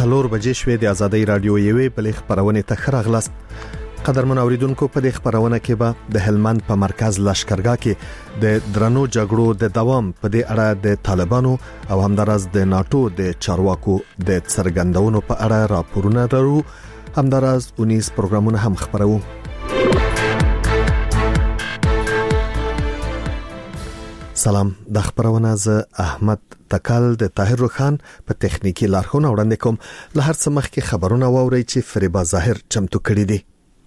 4 بجې شوې د ازادۍ رادیو یوې بلې خبرونه ته خراغلاست. قدرمن اوریدونکو په دې خبرونه کې به د هلمند په مرکز لشکرګاه کې د درنو جګړو د دوام په دې اړه د طالبانو او همدارس د ناتو د چارواکو د څرګندونو په اړه راپورونه درو. همدارس 19 پروګرامونه هم خبرو. سلام، د خبرونه ز احمد تکل د طاهر روخان په تخنیکی لارښوونه وړاندې کوم. له هر څه مخکې خبرونه واوري چې فریبا ظاهر چمتو کړی دي.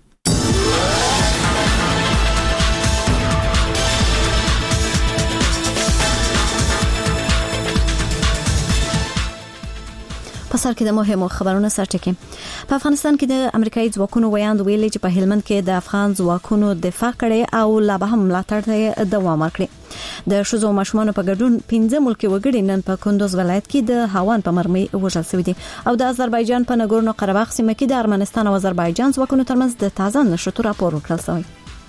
په سر کې د مهمو خبرونو سرټکی. په افغانستان کې د امریکایي ځواکونو ویاند ویلي چې په هلمند کې د افغان ځواکونو دفاع کړي او لا به هم ملاتړ ته دوام ورکړي. د شوزو ماشومانو په ګډون 15 ملکي وګړي نن په کندوز ولایت کې د هاوان په مرمۍ وژل شوي دي او د آذربایجان په نګورنو قرهباغ سیمه کې د ارمنستان او آذربایجان ځواکونو ترمنځ د تازه نښتو راپور ورکړل شوی.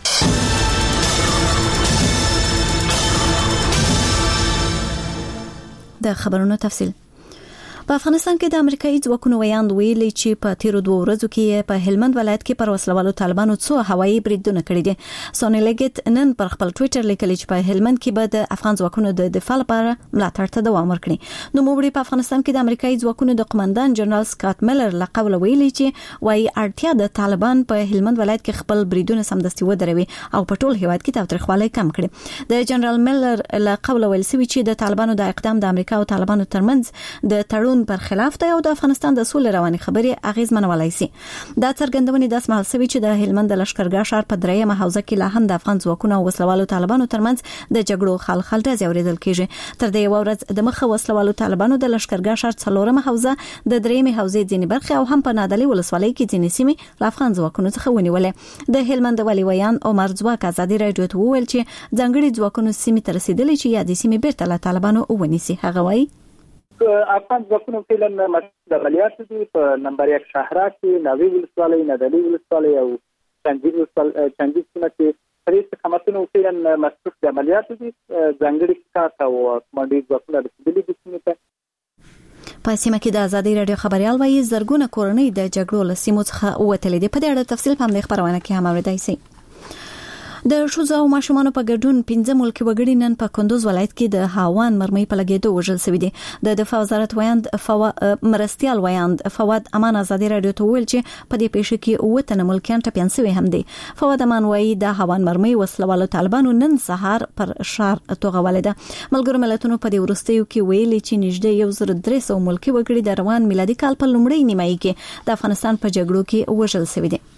د خبرونو تفصیل. په افغانستان کې د امریکایي ځواکونو ویاند ویلي چې په تیرو 2 ورځو کې په هلمند ولایت کې پر وسلوالو طالبانو څو هوایي بریدونه کړي دي. سونی لګیت نن پر خپل ټوئیټر لیکلی چې په هلمند کې به د افغان ځواکونو د دفاع لپاره ملاتړ ته دوام ورکړي. نو موږ په افغانستان کې د امریکایي ځواکونو د قومندان جنرال سکاټ میلر لقب ویلي چې وايي اړتیا د طالبان په هلمند ولایت کې خپل بریدونه سمدستي ودروي او په ټول هیواد کې تاوتریخوالی کم کړي. د جنرال میلر لقب ویل سوي چې د طالبانو د اقدام د امریکا او طالبانو ترمنځ د تړون پر خلاف دی او د افغانستان د سولې رواني خبرې اغیزمنولای شي. دا څرګندونې د اسماعیل سوي چې د هلمند د لشکرګاه ښار په درېمه حوزه کې لا هم د افغان ځواکونو او وسلوالو طالبانو ترمنځ د جګړو خلخال ډزې اوریدل کیږي. تر دې یو ورځ د مخه وسلوالو طالبانو د لشکرګاه ښار 4مه حوزه د درېمه حوزې ځینې برخه او هم په نادلي ولسوالۍ کې ځینې سیمې له افغان ځواکونو څخه ونیولې. د هلمند والي ویان عمر ځواک ازادي رادیو ته وویل چې ځانګړي ځواکونو سیمې ته رسیدلي چې یادې سیمې بیرته له طالبانو ونیسي. هغه وایي افغان ځواکونو فعلا د عملیات دي په نمبر 1 شهرا کې نوې ولسوالۍ، نادلي ولسوالۍ او چنجید سیمه کې پرې قامتونو فعلا مصروف د عملیات دي. ځانګړي کار او کمانډي ځواکونه رسیدلي دي سیمه ته. په سیمه کې د ازادي رادیو خبريال وایي زرګونه کورنۍ د جګړو له سیمو څخه وتلې دي. په دې اړه تفصیل په همدې خبرونه کې هم اوریدای شئ. د شوزو ماشومانو په ګډون 15 ملکي وګړي نن په کندوز ولایت کې د هاوان مرمۍ په لګېدو وژل شوي دي. د دفاع وزارت ویاند مرستيال ویاند فواد امان ازادي رادیو ته ویل چې په دې پیښه کې 9 تنه ملکیان ټپيان شوي هم دي. فواد امان وایي د هاوان مرمۍ وسلوالو طالبانو نن سهار پر شار توغولې ده. ملګرو ملتونو په دې وروستیو کې ویلي چې نږدې 1300 ملکي وګړي د روان میلادي کال په لومړۍ نیمایي کې د افغانستان په جګړو کې وژل شوي دي.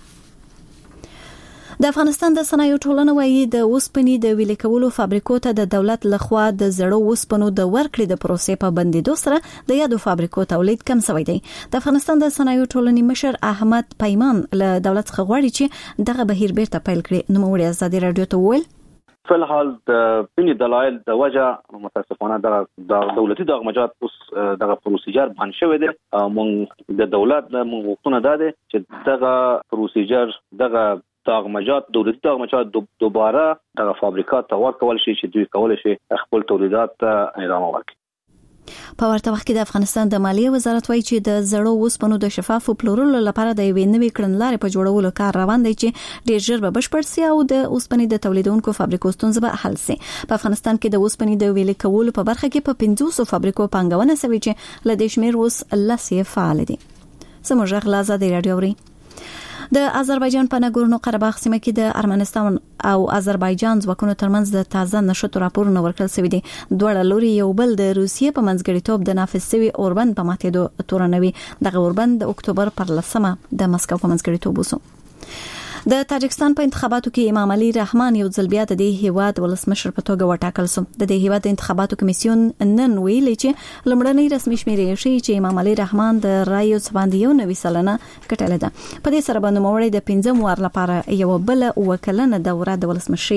د افغانستان د صنایعو ټولنه وایي د اوسپنې د ویلې کولو فابریکو ته د دولت لخوا د زړو اوسپنو د ورکړې د پروسې په بندیدو سره د یادو فابریکو تولید کم شوی دی. د افغانستان د صنایعو ټولنې مشر احمد پیمان له دولت څخه غواړي چې دغه بهیر بیرته پیل کړي. نو موږ ازادي رادیو ته وویل فلحال د بني دلایل د وجه متاسفانه د دولتي دغمجات اوس دغه پروسیجر باندې شوی دی. موږ د دولت موږ وختونه داده چې دغه پروسیجر دغه دغمجات دولتي دغمجات دوباره دغه فابریکات ته ورکول شي چې دوی کولای شي خپل تولیدات ادامه ورکړي. په ورته وخت کې د افغانستان د مالیې وزارت وایي چې د زړو اوسپنو د شفافو پلورلو لپاره د یوې نوې کړنلارې په جوړولو کار روان دی چې ډېر ژر به بشپړ شي او د اوسپنې د تولیدونکو فابریکو ستونزې به حل شي. په افغانستان کې د اوسپنې د ویلې کولو په برخه کې په 500 فابریکو پانګونه شوې چې له دې شمېر اوس 10 فعال دي. زموږ غلازه د رادیو ری د آذربایجان په نګورنو قرهباغ سیمه کې د ارمنستان او آذربایجان ځواکونو ترمنځ د تازه نښتو راپورونه ورکړل شوي دي. دواړه لوري یو بل د روسیې په منځګړیتوب د نافذ شوي اوربند په ماتېدو تورنوي. دغه اوربند د اکتوبر پر 10مه د مسکو په منځګړیتوب وسو. د تاجکستان په انتخاباتو کې امام علي رحمان یو ځل بیا د دې هیواد ولسمشر په توګه وټاکل شو. د دې هیواد انتخاباتو کمیسیون نن ویلي چې لمړنۍ رسمي شمیرې ښیي چې امام علي رحمان د رایو څخه 90 سلنه ګټلې ده. په دې سره باندې موړې د 15 وار لپاره یو بل وکلنه دوره د ولسمشي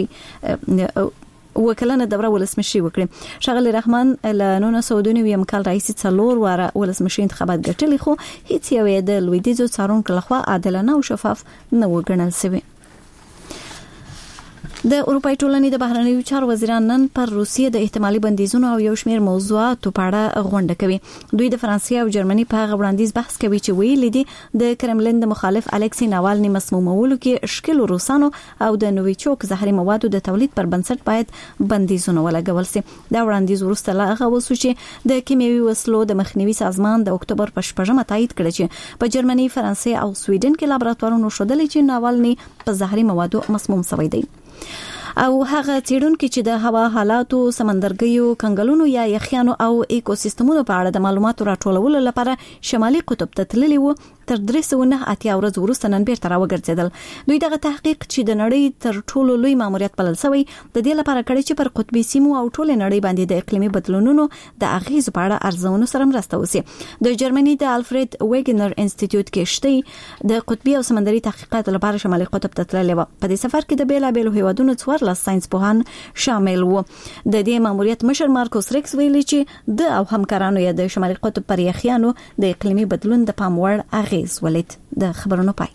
ولسمشي وکړي. ښاغلی رحمان له 1999 کال راهیسې 4 واره ولسمشي انتخابات ګټلي خو هیڅ یو د لویدیځو څارونکو لخوا عادلانه او شفاف نه وګڼل شوی. د اروپای ټولنې د بهرنیو چارو وزیران نن پر روسیې د احتمالي بندیزونو او یو شمېر موضوعاتو په اړه غونډه کوي. دوی د فرانسې او جرمني په هغه وړاندیز بحث کوي چې ویلي دي د کرملین د مخالف الکسی ناوالني مسمومولو کې اشکال روسانو او د نوویچوک زهري موادو د تولید پر بنسټ باید بندیزونه ولګول شي. دا وړاندیز وروسته لا هغه وسو چې د کیمیاوي وسلو د مخنیوي سازمان د اکتوبر په 8مه تایید کړ چې په جرمني، فرانسې او سویډن کې لابراتوارونو ښودلې چې ناوالني په زهري موادو مسموم شوی دی. او هغه څېړونکو چې د هوا حالاتو، سمندرګیو، کنګلونو یا یخیانو او ایکوسیستمونو په اړه د معلوماتو راټولولو لپاره شمالي قطب ته تللي وو، تر 309 ورځې وروسته نن بیرته راوګرځیدل. دوی دغه تحقیق چې د نړۍ تر ټولو لوی ماموریت بلل شوی د دې لپاره کړی چې پر قطبي سیمو او ټول نړۍ باندې د اقلیمي بدلونونو د اغیز په اړه ارزونو سره مرسته وکړي. د جرمني د الفرید ویګنر انسټیټیوټ کې شته د قطبي او سمندري تحقیقات لپاره شمالي قطب ته تللی و. په دې سفر کې د بیلابېلو هیوادونو 14 ساينس پوهان شامل وو. د دې ماموریت مشر مارکوس ریکس ویلي چې د او همکارانو یې د شمالي قطب پر یخیانو د اقلیمي بدلون د پام وړ اغیز ولید. د خبرونو پای.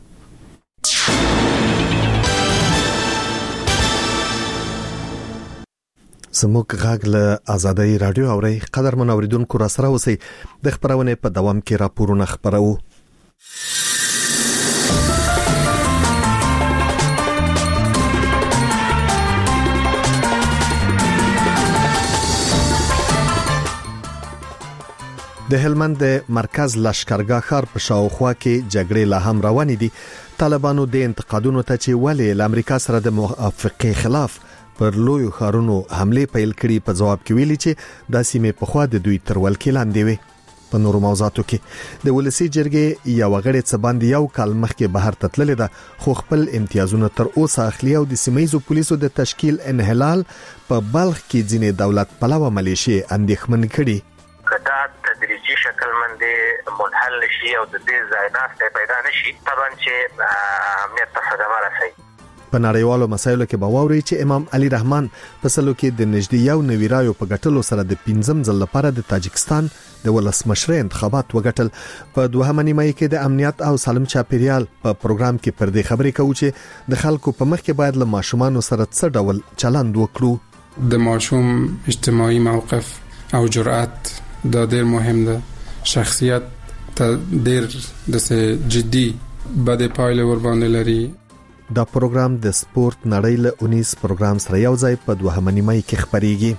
زموږ غږ له آزادۍ رادیو اوري. قدرمن اوریدونکو را سره اوسئ. د خبرونه په دوام کې راپورونه خبرو. د هلمند د مرکز لشکرګاه ښار په شاوخوا کې جګړې لا هم روانې دي. طالبانو د انتقادونو ته چې ولې له امریکا سره د موافقې خلاف پر لوی ښارونو حمله پیل کړي په جواب کې ویلي چې د سیمې په خوا د دوی تر ولکې لاندې وي. په نورو موضوعاتو کې د ولسی جرګې یو غړي څه باندې یو کال مخکې بهر تتلل ده، خو خپل امتیازونه تر اوسه اخلي او د سیمایي پولیسو د تشکیل انحلال په بلخ کې ځینې دولت پلوه ملیشي اندېښمن کړي. کدا تدریجي شکل باندې منحل نشي او د دې ځایناسته پیدا نشي طبعا چې امنیت ته صدمه رسي. په نړیوالو مسایلو کې باوري چې امام علي رحمان په سلو کې د نږدې یو نویرایو په ګټلو سره د 5م ځل لپاره د تاجکستان د ولسمشر انتخابات وګټل. په 2مه نیمه کې د امنیت او سالم چاپیریال په پروګرام کې پر دې خبرې کوي چې د خلکو په مخ کې باید له ماشومان سره څه ډول چلند وکړو. د ماشوم اجتماعي موقف او جرأت دا ډیر مهم ده. شخصیت ته ډیر د جدي بده پایله ور باندې لري. دا پروګرام د سپورت نړۍ له 19 پروګرام سره یو ځای په 2مه نیمه کې خبريږي.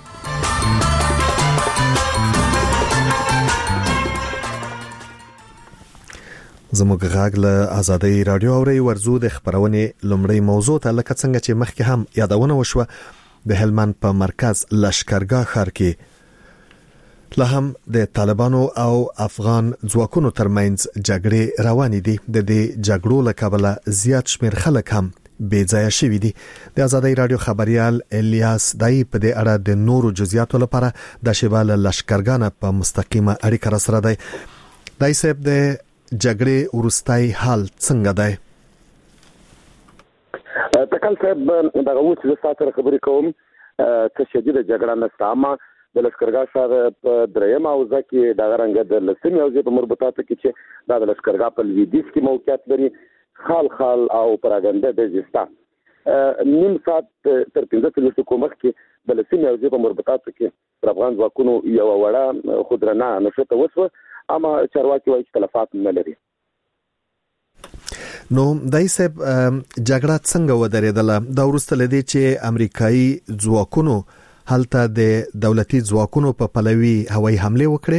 زموږ غږ له آزادۍ رادیو اوري. ورزو د خبرونه لومړی موضوع ته لکه څنګه چې مخکې هم یادونه وشوه، د هلمند په مرکز لشکرګاه ښار کې لا هم د طالبانو او افغان ځواکونو ترمنځ جګړې روانې دي. د دې جګړو له کبله زیات شمېر خلک هم بې ځایه شوي دي. د آزادۍ رادیو خبريال الیاس دای په دې اړه د نورو جزئیاتو لپاره د شیبال لشکرګاه په مستقیمه اړیکه سره دی. دای صاحب، د جګړې ورستای حال څنګه دی؟ تکل صاحب دا غوښتل چې تاسو سره خبرې کوم. څه شدید جګړه نستامه د لشکرګاه ښار په درېمه اوزه کې د غرنګ د لسمې اوزه په مربوطاتو کې چې د لشکرګاه په لویدیځ کې موقعیت لري. خال او پراګنده د زستا نیم ساعت تر 15 دقیقو کې د لسمې اوزه په مربوطاتو کې پر افغان ځواکونو یو وړه خودرنه نشته وسو، اما چارواکي وایي چې تلفات نه لري. نو دای صاحب، جګړه څنګه ودرېدله؟ دا ورسته لدی چې امریکایي ځواکونو هلته د دولتي ځواکونو په پلوي هوایي حمله وکړه.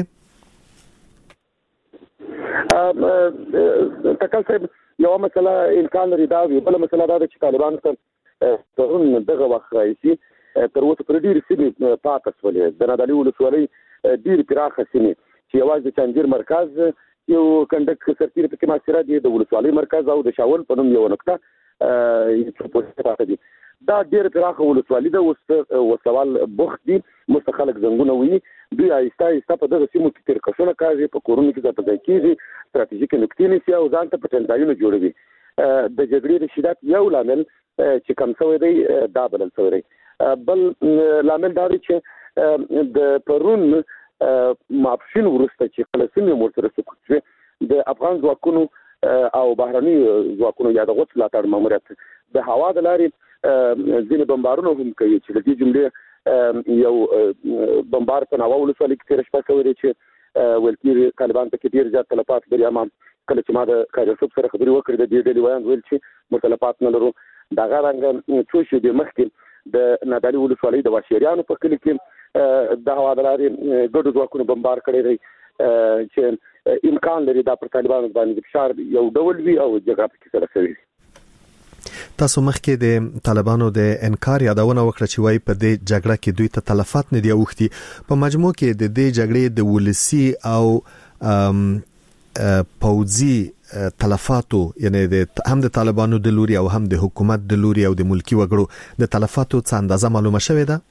تکل صاحب، یو مسله امکان لري دا وي، بل مسله دا چې طالبان ته دغه وخت راځي تر اوسه پر ډیر سیمې پاتې شولې. د نادعلي ولسوالۍ ډیر پراخه سیمې چې یوازې د چنجیر مرکز یو کندک سرتیر په کې ماسره دي، د ولسوالۍ مرکز او د شاول په نوم یو نقطه چې په پاتې دي. دا ډیر پراخه ولسوالۍ ده، وسوال بوخت دي، مستخلک زنګونه وي. دوی آیسته په دغه سیمو کې ترکشونه کوي، په کورونو کې ځای کېږي، ستراتیژیک نقطې نیسي او ځان ته پټنځایونه جوړوي. د جګړې د شدت یو لامل چې کم شوی دی دا بلل شوی دی. بل لامل دا دی چې د پرون ماپښین ورسته چې فلسطین مرسته سقوط د افغان ځواکونو او بهرني ځواکونو یا د غوڅ ملاتړ ماموریت د هوا د لارې ځینې بمبارونه هم کوي چې د دې جملې یو بمبار په ناوه ولسوالۍ کې تیر شپه شوی دی چې ولکیر طالبان په کې ډیر زیات تلفات لري. اما کله چې ما د کاریوسوب سره خبرې وکړې د دې ډلې وایي ویل چې متلفات نه لرو. دا غرانګ څو شي د مخکې د نادالي ولسوالۍ د واشيریانو په کلی کې د هوا د لارې ګډو ځواکونو بمبار کړی دی چې امکان لري دا پر طالبانو باندې فشار یو ډول وي او جګړه پکې سره شوی. تاسو مخکې د طالبانو د انکار یادونه وکړه چې وايي په دې جګړه کې دوی ته تلفات نه دی اوختي. په مجموع کې د دې جګړې د ولسی او پوځي تلفاتو یعنی هم د طالبانو د لوري او هم د حکومت د لوري او د ملکی وګړو د تلفاتو څه اندازه معلومه شوې ده؟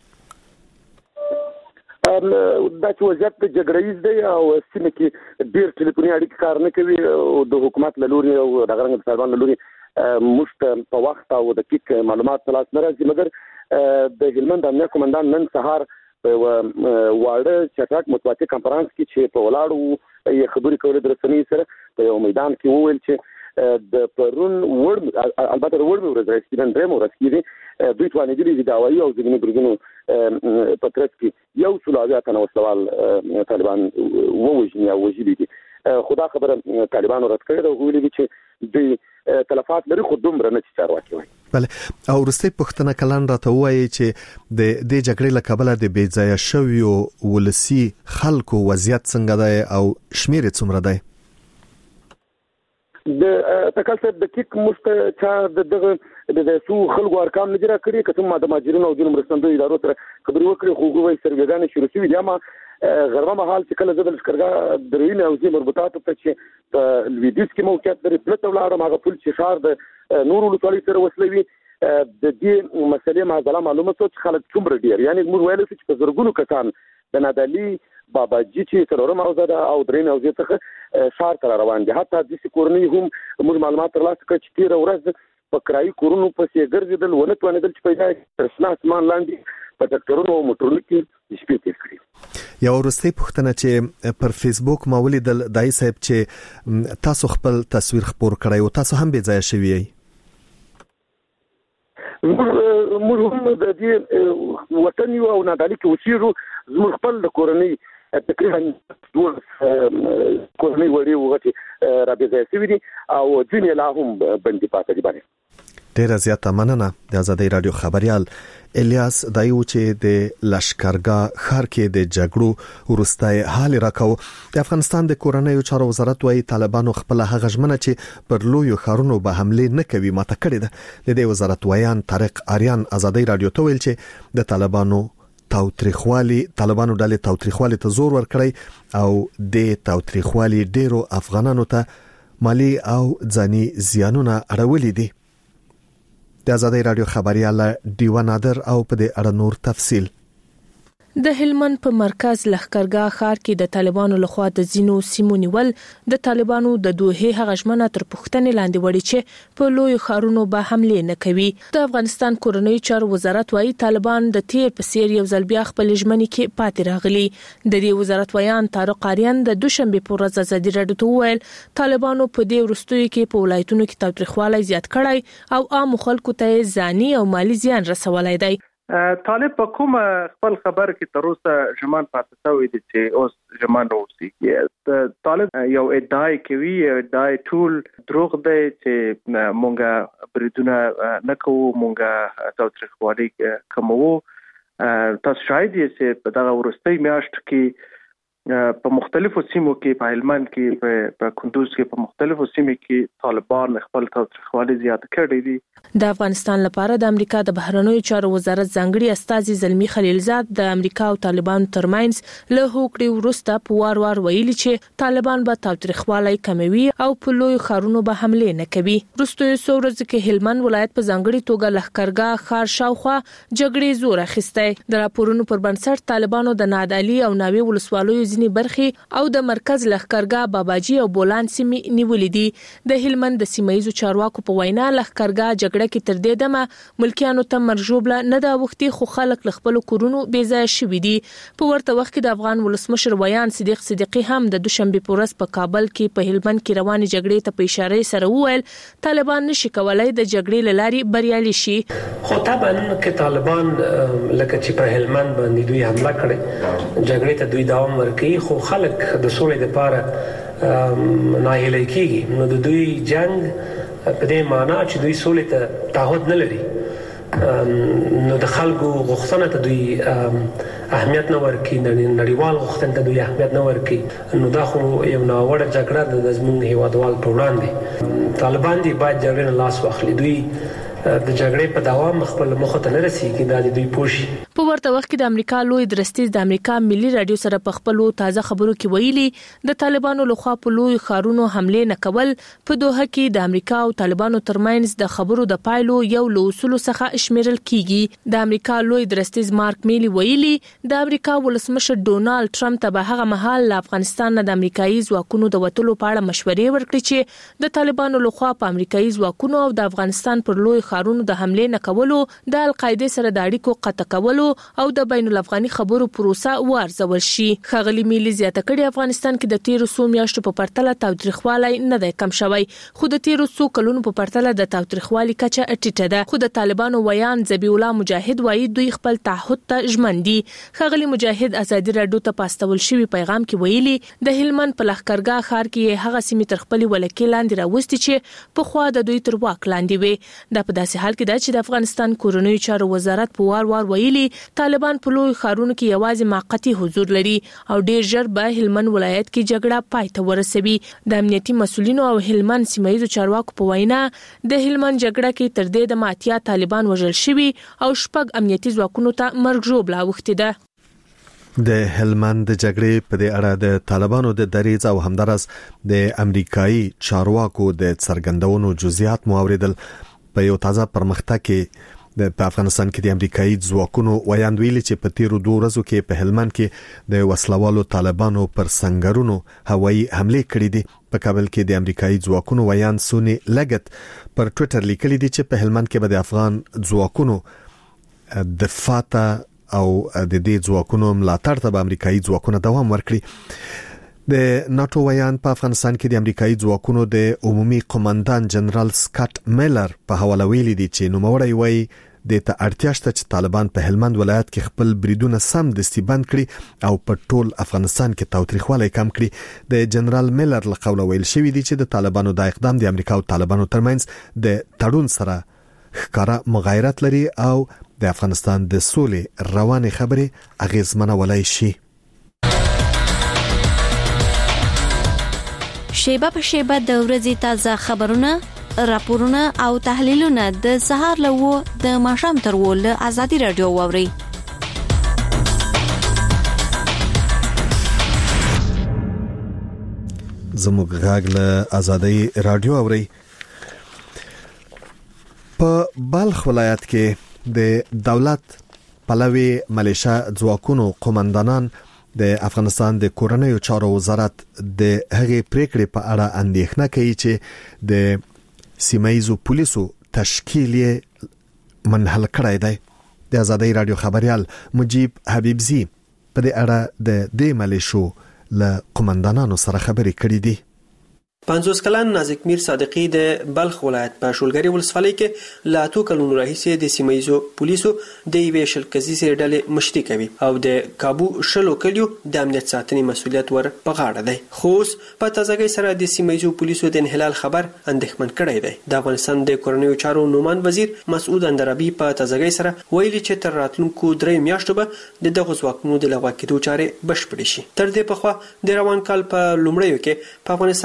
دا چې وضعیت د جګړې دی او سیمه کې ډیر ټلیفوني اړیکې کار نه کوي او د حکومت له لوري او د غرنګ طالبان له لوري مشت په وخت او د کیک معلومات تلاش نه راځي. مګر د هلمند امنیه کمانډان نن سهار واړه چټک متواتر کانفرنس کې چې په ولاړو یې خبرې کولې د رسنۍ سره په یو میدان کې وویل چې د پرون البته د ورځې ورځ راځي نن درې ورځې کې دوی توانې دي د هوایي او ځینې برګونو په ترڅ کې یو څلویا تنه وسوال طالبان ووجني او وجلي دي. خدا خبره طالبانو رد کړی دا ویلي چې دوی تلفات لري خو دومره نه چې چارواکي وایي. بله او وروستۍ پوښتنه کلان راته وایي چې د دې جګړې له کبله د بې ځایه شویو ولسي خلکو وضعیت څنګه دی او شمیر یې څومره دی؟ د تکل صاحب د کیک مست چې د سو خلکو ارقام نه جوړ کړي کته ما د ماجرینو او د مرستندوی ادارو سره خبرې وکړې خو هغوی سروېګانې شروع شوې دي. اما غرمه مهال چې کله زدل لشکرګاه دروین او زی مربوطات ته چې په لویدیس کې موقعیت لري پلته ولاړم هغه پل چې شار د نور ولسوالۍ سره وصلوي د دې مسلې معضله معلومه شو چې خلک څومره ډیر یعنی موږ ویل چې په زرګونو کسان د نادالي باباجي چې څلورم اوزه ده او درین اوزه څخه شار تر روان دي. حتی د سکورنی هم موږ معلومات ترلاسه کړ چې تیر ورځ په کرایي کورونو پسې ګرځیدل ونه توانېدل چې پیدا ترسنا اسمان لاندې په ټکټرونو او موټرونو کې شپې تیر کړي. یو ورستۍ پوښتنه چې پر فیسبوک ما ولیدل دای صاحب چې تاسو خپل تصویر خپور کړی او تاسو هم بې ځایه شوی یې. موږ هم د دې وطن یو او نادالي کې اوسېږو. زموږ خپل د کورنۍ تقریبا ټول کورنۍ وړي وغټي را بې ځایه شوي دي او ځینې لا هم بندي پاتې دي. باندې ډیره زیاته مننه د آزادۍ رادیو خبريال الیاس دایو چې د لشکرګاه ښار کې د جګړو ورستای حال راکاو. د افغانستان د کورنیو چارو وزارت وايي طالبانو خپل هغه ژمنه چې پر لویو ښارونو به حمله نه کوي ماته کړې ده. د دې وزارت وایان طارق آریان آزادۍ رادیو ته ویل چې د طالبانو ډلې تاوتریخوالي ته زور ورکړی او د تاوتریخوالي ډیرو افغانانو ته مالی او ځاني زیانونه اړولې دي. د آزادۍ رادیو خبريال دیوان نادر او په دې اړه نور تفصیل. د هلمند په مرکز لښکرګاه ښار کې د طالبانو لخوا د زینو سیمو نیول د طالبانو د دوه هغشمنه تر پښتنې لاندې وړي چې په لوی ښارونو به حمله نه کوي. د افغانستان کورنۍ چارو وزارت وايي طالبان د تیر په سیر یو ځل بیا خپل ژمنې کې پاتې راغلي. د دې وزارت وایان طارق آریان د دوشنبه په ورځ آزادۍ رادیو ته وویل طالبانو په دې وروستیو کې په ولایتونو کې تاوتریخوالی زیات کړی او عام خلکو ته ځاني او مالی زیان رسولای دی. طالب په کوم خپل خبر کې تر اوسه ژمن پاتې شوی دی چې اوس ژمن اوسي. طالب یو ادعای کوي ادعای ټول دروغ دی چې مونږه بریدونه نه کوو مونږه تاوتریخوالي کموو. تاسو شاهد یې چې په دغه وروستۍ میاشت کې په مختلفو سیمو کې په هلمند کې په کندوز کې په مختلفو سیمو کې طالبان خپل تاوتریخوالي زیات کړی دي. د افغانستان لپاره د امریکا د بهرنیو چارو وزارت ځانګړي استازي زلمی خلیلزاد د امریکا او طالبانو ترمنځ له هوکړې وروسته په وار ویلي چې طالبان به تاوتریخوالي کموي او په لوی ښارونو به حمله نه کوي. وروستیو څو ورځې کې هلمند ولایت په ځانګړي توګه لښکرګاه ښار شاوخوا جګړې زور اخیستی. د راپورونو پر بنسټ طالبانو د نادالي او ناوې ولسوالیو ځینې برخې او د مرکز لښکرګاه باباجي او بولان سیمې نیولې دي. د هلمند د سیمایي چارواکو په وینا لښکرګاه جګړه کې تر دې دمه ملکیانو ته مرجوبله نه دا وختي خو خلک له خپل کورونو بې ځای شوي دي. په ورته وخت کې د افغان ولسمشر ویان صدیق صدیقي هم د دوشنبه په ورځ په کابل کې په هلمند کې روانې جګړې ته په اشاره سره وویل طالبان نشي کولای د جګړې لاري بریالي شي. خو طبعا کې طالبان لکه چې په هلمند باندې دوی حمله کړې جګړې ته دوی دوام ورکړي خو خلک د سولې لپاره ناهیلي کیږي. نو د دوی جنگ په دې معنی چې دوی سولې ته تعهد نه لري نو د خلکو غوښتنه ته دوی اهمیت نه ورکړي نړیوال غوښتنه ته دوی اهمیت نه ورکړي نو دا خو یو ناوړه جګړه د زموږ هیوادوال په وړاندې طالبان دي باید جګړې نه لاس واخلي. دوی د جګړې په دوام خپل مخ ته نه رسیږي دا دوی پوښي. په ورته وخت کې د امریکا لوی درستیز د امریکا ملي رادیو سره په خپلو تازه خبرو کې ویلي د طالبانو لخوا په لوی خارونو حمله نه کول په دوحه کې د امریکا او طالبانو ترمنځ د خبرو د پایلو یو له اصولو څخه شمیرل کیږي. د امریکا لوی درستیز مارک میلی ویلي د امریکا ولسمشر ډونالد ټرمپ ته به هغه مهال له افغانستان نه د امریکایي ځواکونو د وټلو په اړه مشورې ورکړي چې د طالبانو لخوا په امریکایي ځواکونو او د افغانستان پر لوی خارونو د حمله نه کولو د القاعده سره د اړیکو قطع کولو او د بین الافغاني خبرو پروسه وارزول شي. خغلی میلی زیاته کړي افغانستان کې د تیرو څو میاشتو په پرتله تاوتریخوالی نه دی کم شوی خو د تیرو څو کلونو په پرتله د تاوتریخوالي کچه ټیټه ده. خو د طالبانو ویان ذبیح الله مجاهد وایي دوی خپل تعهد ته ژمن دي. خغلی مجاهد ازادي رادیو ته پاستول شوی پیغام کې ویلي د هلمند په لښکرګاه ښار کې هغه سیمې تر خپل ولکې لاندې راوستي چې په خوا د دوی تر واک لاندې وي. دا په داسې حال کې ده چې د افغانستان کورنیو چارو وزارت په وار ویلي طالبان په لوی خارونو کې یوازې موقتی حضور لري او ډیر ژر به هلمند ولایت کې جګړه پای ته ورسوي. د امنیتي مسولینو او هلمند سیمایي چارواکو په وینا د هلمند جګړه کې تر دې د ماتیا طالبان وژل شوي او شپږ امنیتي ځواکونو ته مرګ ژوبله اوښتې ده. د هلمند جګړې په دې اړه د طالبانو د دریځ او همدارس د امریکایي چارواکو د څرګندونو جزئیات مو اوریدل. په یو تازه پرمختګ کې په افغانستان کې د امریکایي ځواکونو ویاند ویلي چې په تیرو 2 ورځو کې په هلمند کې د وسلوالو طالبانو پر سنگرونو هوایي حمله کړې دي. په کابل کې د امریکایي ځواکونو ویاند سونی لګت پر ټوئیټر لیکلي دي چې په هلمند کې به د افغان ځواکونو دفاع او د دې ځواکونو ملاتړ ته به امریکایي ځواکونه دوام ورکړي. د ناتو ویان په افغانستان کې د امریکایي ځواکونو د عمومي قومندان جنرال سکاټ میلر په حواله ویلي دي چې نوموړی وایي د ته اړتیا شته چې طالبان په هلمند ولایت کې خپل بریدونه سم دستي بند کړي او په ټول افغانستان کې تاوتریخوالی کم کړي. د جنرال میلر له قوله ویل شوی دی چې د طالبانو د اقدام د امریکا او طالبانو ترمنځ د تړون سره ښکارا مغایرت لري او د افغانستان د سولې روانې خبرې اغیزمنولای شي. شیبه په شیبه د ورځې تازه خبرونه، راپورونه او تحلیلونه د سهار له د ماښام تر له ازادي رادیو واوري. زموږ غږ له ازادي رادیو اوري. په بلخ ولایت کې د دولت پلوي ملیشیا ځواکونو قومندانان د افغانستان د کورنیو چارو وزارت د هغې پریکړې په اړه اندېښنه کوي چې د سیمایي پولیسو تشکیل یې منحل کړی دی. د ازادي رادیو خبريال مجيب حبيبزي په دې اړه د دې ملیشو له قومندانانو سره خبرې کړې دي. 50 کلن نازک میر صادقی د بلخ ولایت په شولګری ولسوالۍ کې لا 2 کلونو راهیسې د سیمایي پولیسو د یوې شلکزي ډلې مشري کوي او د کابو شلو کلیو د امنیت ساتنې مسولیت ور په غاړه دی. خو په تازګۍ سره د سیمایي پولیسو د انحلال خبر اندېښمن کړی دی. د افغانستان د کورنیو چارو نومان وزیر مسعود اندرابي په تازګۍ سره ویلي چې تر راتلونکو 3 میاشتو به دغه ځواکونو د لغوه کېدو چارې بشپړې شي. تر دې پخوا د روان کال په لومړیو کې په افغانستان کې د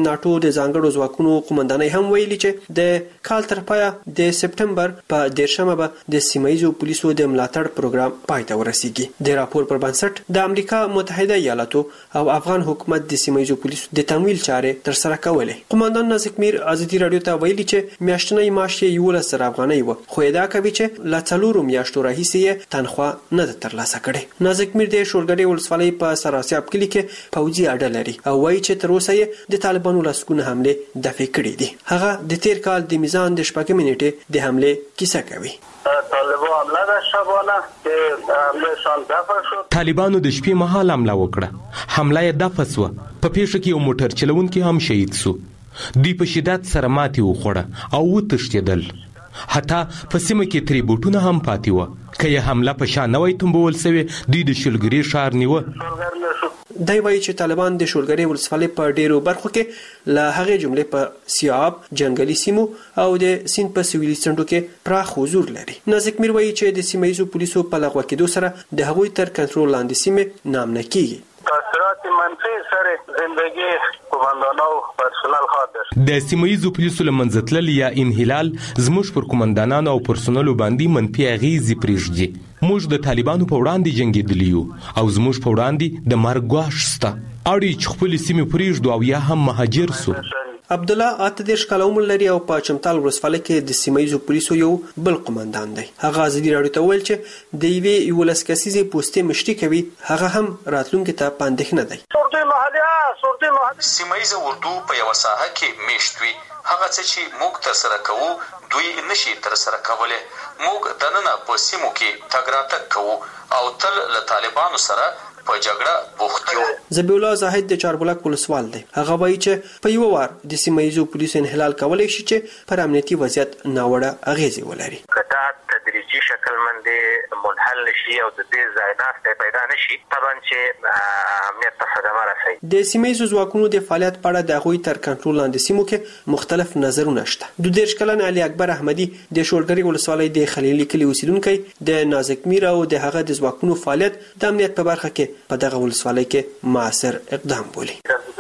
ناتو د ځانګړو ځواکونو قومندانۍ هم ویلي چې د کال تر پایه د سپټمبر په 10مه به د سیمایزو پولیسو د ملاتړ پروګرام پای ته ورسیږي. د راپور پر بنسټ د امریکا متحده ایالاتو او افغان حکومت د سیمایزو پولیسو د تمویل چارې تر سره کولې. قومندان نازک میر ازادي رادیو ته ویلي چې میاشتنی معاش یې 11,000 افغانۍ و، خو دا کوي چې لا 4 میاشتو راهیسې تنخواه نه ترلاسه کړي. نازک میر د شورګړې ولسوالۍ په سراسیاب کلی کې پوځي اډه لري او وایي چې تر اوسه یې د طالبانو لسګونه حمله دفع کړې دي. هغه د تیر کال د میزان د شپږم نیټه د حمله کیسه کوي. طالبانو حمله د شبانه چې حمله شان دفع شو. طالبانو د شپې مهال حمله وکړه. حمله یې دفع شو. په پیښه کې یو موټر چلونکي هم شهید شو. دوی په شدت سره ماتې وخوړه او وتښتېدل. حتی په سیمه کې تری بوټونه هم پاتې و. که یې حمله په شا نوی تنبول سوی دوی د شلګري ښار نیوه. دی وایي چې طالبان د شولګرې ولسوالۍ په ډیرو برخو کې له هغې جملې په سیاب، جنگلي سیمو او د سیند په سویلي څنډو کې پراخ حضور لري. نازک میر وایي چې د سیمایزو پولیسو په لغوه کېدو سره د هغوی تر کنټرول لاندې سیمې نامنه کیږي. تاثیرات منفی سره زندگی قومندانو پرسونل خاطر د سیمایزو پولیسو لمنځه تلل یا انحلال زموږ پر قومندانانو او پرسونلو باندې منفي اغیزې پرېږدي. موږ د طالبانو په وړاندې جنګېدلي یو او زموږ په وړاندې د مرګ ګواښ شته. اړې چې خپلې سیمې پرېږدو او یا هم مهاجر سو. عبدالله 38 کاله عمر لري او په چمتال ولسوالۍ کې د سیمایزو پولیسو یو بل قومندان دی. هغه ازادي راډیو ته ویل چې د یوې 11 کسیزې پوستې مشتي کوي. هغه هم راتلونکي ته په اندېښنه دی. سیمایزه اردو په یو ساحه کې میشت وي. هغه څه چې موږ ترسره کوو دوی نشي ترسره کولی. موږ دننه په سیمو کې تګ راتګ کوو او تل له طالبانو سره په جګړه بوخت یو. ذبیح الله زاهد د چاربلاک ولسوال دی. هغه وایي چې په یو وار د سیمایزو پولیسو انحلال کولی شي چې پر امنیتي وضعیت ناوړه اغیزې ولري. کدا تدریجي شکل باندې منحل شي او د دې ځای ناسته پیدا نشي طبعا چې امنیت ته صدمه رسوي. د سیمایزو ځواکونو د فعالیت په اړه د هغوی تر کنټرول لاندې سیمو کې مختلف نظرونه شته. 22 کلن علي اکبر احمدي د شولګرې ولسوالۍ د خلیلي کلي اوسیدونکی د نازک میر او د هغه د ځواکونو فعالیت د امنیت په برخه کې په دغه ولسوالۍ کې موثر اقدام بولي.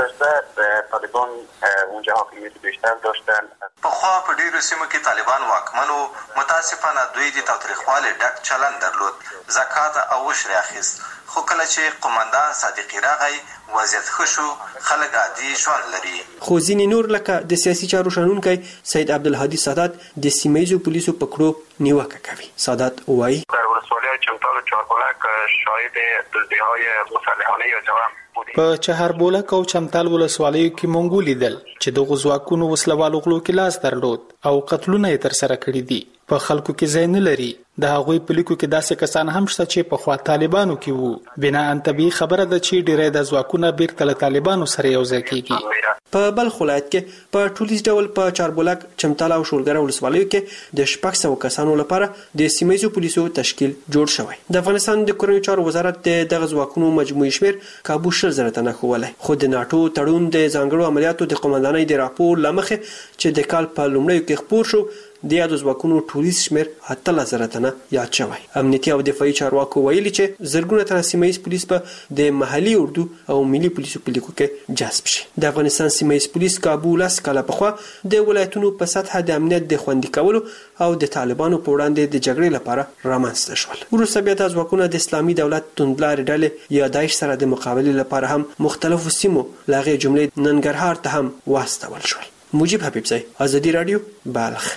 طالبان اونجا حاکمیت بیشتر داشتن. پخوا په ډیرو سیمو کې طالبان واکمنو. متاسفانه دوی د تاوتریخوالي ډک چلند درلود. زکات او عشر اخیست. خو کله چې قومندان صادقی راغی وضعیت ښه شو. خلک عادي ژوند لري. خو ځینې نور لکه د سیاسي چارو شنونکی سید عبدالهادي سادات د سیمایزو پولیسو په کړو نیوکه کوي. سادات وایي در ولسوالی چمتال و چهاربلک شاهد دزدی‌های مسلحانه یا جوام په چهاربولک او چمتال ولسوالیو کې مونږ ولیدل چې د غزواکونو وسلوالو غلو کې لاس درلود او قتلونه یې تر سره کړي دي. په خلکو کې ځای نه لري. د هغوی په لیکو کې داسې کسان هم شته چې په خوا طالبانو کې وو. بنا ان طبيعي خبره ده چې ډېری د ځواکونه بیرته له طالبانو سره یو ځای کیږي. په بلخ ولایت کې په ټولیز ډول په چاربولک، چمتال او شولګره ولسوالیو کې د 600 کسانو لپاره د سیمایزو پولیسو تشکیل جوړ شوی. د افغانستان د کورنیو چارو وزارت دغه ځواکونو مجموعي شمیر کابو 10,000 تنه ښوولی. خو د ناټو تړون د ځانګړو عملیاتو د قومندانۍ د راپور له مخې چې د کال په لومړیو کې خپور شو د یادو ځواکونو ټولیز شمیر 18,000 تنه یاد شوی. امنیتي او دفاعي چارواکو ویلي چې زرګونه تنه سیمایي پولیس په د محلي اردو او ملي پولیسو په لیکو کې جذب شي. د افغانستان سیمایي پولیس کابو لاس کاله پخوا د ولایتونو په سطح د امنیت د خوندي کولو او د طالبانو په وړاندې د جګړې لپاره رامنځته شول. وروسته بیا د ځواکونو د اسلامي دولت توندلارې ډلې یا داعش سره د مقابلې لپاره هم مختلفو سیمو لغې جملې ننګرهار ته هم واستول شول. مجيب حبیبزی، ازادي رادیو، بلخ.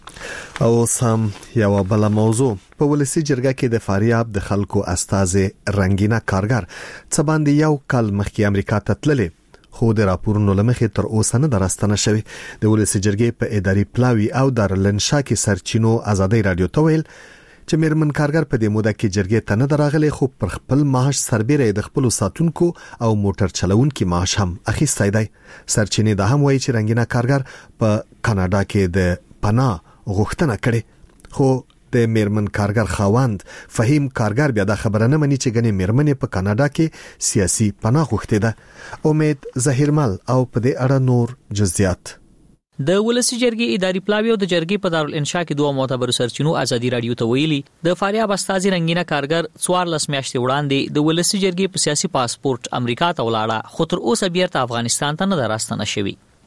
او سم یو بل موضوع په ولسی جرګه کې د فاریاب د خلکو استازي رنگینه کارګر څه باندې یو کال مخکې امریکا ته تللې خو د راپورونو لمخې تر اوسه نه درستنه شوی. د ولسی جرګې په اداري پلاوی او دارالانشا کې سرچینو ازادي رادیو ته ویل چې میرمن کارګر په دې موده کې جرګې ته نه دراغلي خو پر خپل معاش سربېره د خپل ساتونکو او موټر چلونکو معاش هم اخیستی دی. سرچینې د هم وایي چې رنگینه کارګر په کاناډا کې د پناه غوښتنه کړي خو د میرمن کارګر خاوند فهیم کارګر بیا د خبره نه مني چې غني میرمنې په کاناډا کې سیاسي پناه غوښتې ده. امید ظهیرمل او په دې اړه نور جزئیات. د ولسی جرګې اداري پلاوی او د جرګې په دارالانشا کې دوه معتبر سرچینو ازادي رادیو ته ویلي د فاریاب استازي رنگینه کارګر 14 میاشتې وړاندې د ولسی جرګې په سیاسي پاسپورت امریکا ته ولاړه خو تر اوسه بیرته افغانستان ته نه راستنه شوی.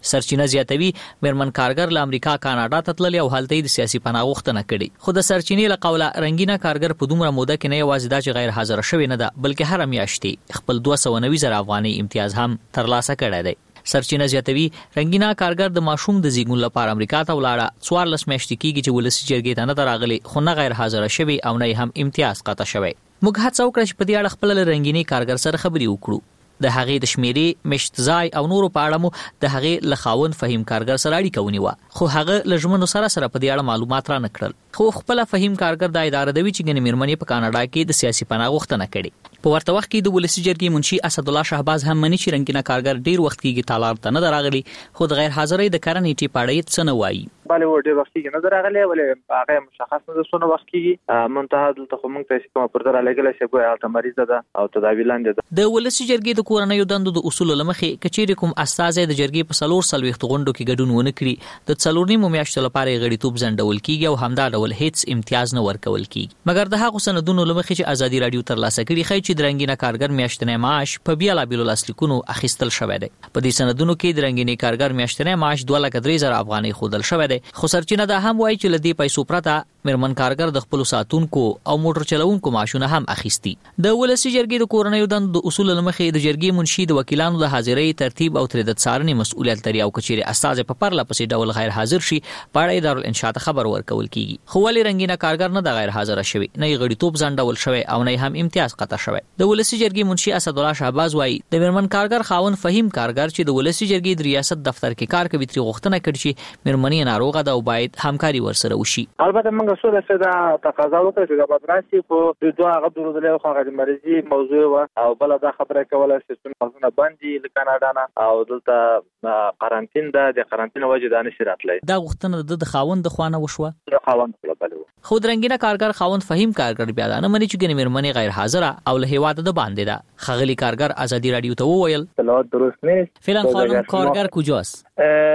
سرچینه زیاتوي مرمن کارګر له امریکا کاناډا ته تللی او هلته د سیاسي پناه غوښتنه کړې. خو د سرچینې له قوله رنگینه کارګر په دومره موده کې نه یوازې دا چې غیر حاضر شوی نه ده بلکې هر میاشتې خپل 290,000 افغاني امتیاز هم ترلاسه کړی دی. سرچینه زیاتوي رنگینه کارګر د ماشوم د زیږون لپاره امریکا ته ولاړه 14 میاشتې کېږي چې ولسی جرګې ته نه راغلي خو نه غیر حاضر شوی او نه هم امتیاز قطع شوی. موږ هڅه وکړه چې په دې اړه خپل رنگینی کارګر سره خبري وکړو. د هغې د شمیرې مشتځای او نورو په اړه مو د هغې لخاون فهیم کارګر سره اړیکه ونیوه خو هغه لژمنو سره په دې اړه معلومات را نکړل. خو خپل فهیم کارګر د ادارې دوی چې ګنې میرمنې په کاناډا کې د سیاسي پناه غوښتنه کړې. په ورته وخت کې د ولسی جرګې منشي اسد الله شهباز هم مني چې رنگینه کارګر ډیر وخت کېږي تالار ته نه راغلي خو د غیر حاضرۍ د کارنې ټی پاړې څه نه وایي. بله و ډیر وخت کېږي نه راغلي ولې هغه مشخص نه څونه وخت کېږي منتها دلته خو موږ پیسې کوم پر دره لګل شي ګویا الته مریض ده او تداوی لاندې ده. د ولسی جرګې د کورنیو دندو د اصول لمخې کچېری کوم استاد د جرګې په 4 غونډو کې ګډون ونه کړي د 4 میاشتو لپاره غړیتوب ځنډول کیږي او همدا ډول هیڅ امتیاز نه ورکول کیږي. مګر د هغو سندونو لمخې چې ازادي رادیو ترلاسه کړي خای چې د رنگینه کارګر میاشتنی معاش په بیلابیلو لاسلیکونو اخیستل شوی دی. په دې سندونو کې د رنگینه کارګر میاشتنی معاش 2,03,000 افغانۍ خودل شوی دی. خو سرچینه دا هم وایي چې لدی پیسو پرته مرمن کارګر د خپل ساتونکو او موټر چلوونکو معاشونه هم اخیستي. د ولسی جرګې د کورنیو دندو اصول لمخې د جرګې منشي د وکیلانو د حاضرۍ ترتیب او تر د څارنې مسؤلیت لري او کچېری استاد په پرله پسې ډول غیر حاضر شي پاړې دارالانشاء ته خبر ورکول کیږي. خو ولې رنگینه کارګر نه د غیر حاضر شوی نه غړیتوب ځنډول شوی او نه هم امتیاز قطع شوی. د ولسی جرګې منشي اسد الله شهباز وایي د مرمن کارګر خاون فهیم کارګر چې د ولسی جرګې د ریاست دفتر کې کار کوي تری غوښتنه کړي چې مرمنې ناروغه ده او باید همکاري ورسره وشي. البته موږ سره صدا تقاضا وکړه چې د بدراسي په دوه غوډو درلو خو غوډه مریضي موضوع او بل دا خبره کوله چې څنګه باندې د کاناډا نه او دلته قرنټین ده د قرنټین وجه د نشي راتلای. دا غوښتنه د خاوند د خوانه وشوه. د خاوند بلو خو درنګینه کارګر خاوند فهیم کارګر بیا نه مني چې ګنې مرمنې غیر حاضر او له هیواد د باندې ده. خغلی کارګر ازادي رادیو ته وویل اطلاعات درست نیست. فعلا خانم کارګر کجاست؟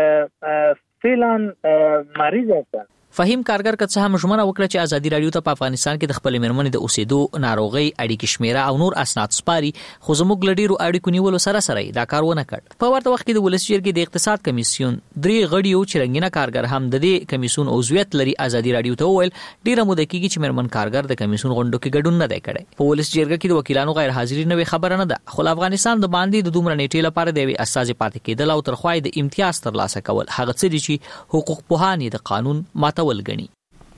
فعلا مریض است. فهیم کارګر که څه هم ژمنه وکړه چې ازادي رادیو ته په افغانستان کې د خپل مرمنې د اوسېدو ناروغي اړیکې شمیره او نور اسناد سپاري خو زموږ لډیرو اړیکو نیولو سره دا کار ونه کړ. په ورته وخت کې د ولسی جرګې د اقتصاد کمیسیون 3 غړي چې رنگینه کارګر هم د دې کمیسیون عضویت لري ازادي رادیو ته وویل ډیره موده کېږي چې مرمن کارګر د کمیسیون غونډو کې ګډون نه دی کړی. په ولسی جرګې کې د وکیلانو غیر حاضری نه خبره نه ده خو افغانستان د باندې د دومره نیټې لپاره د استاد پاتې کېدل او ترخوای د امتیاز ترلاسه کول هغه څه دي چې حقوق پوهانی د قانون ماتول غني.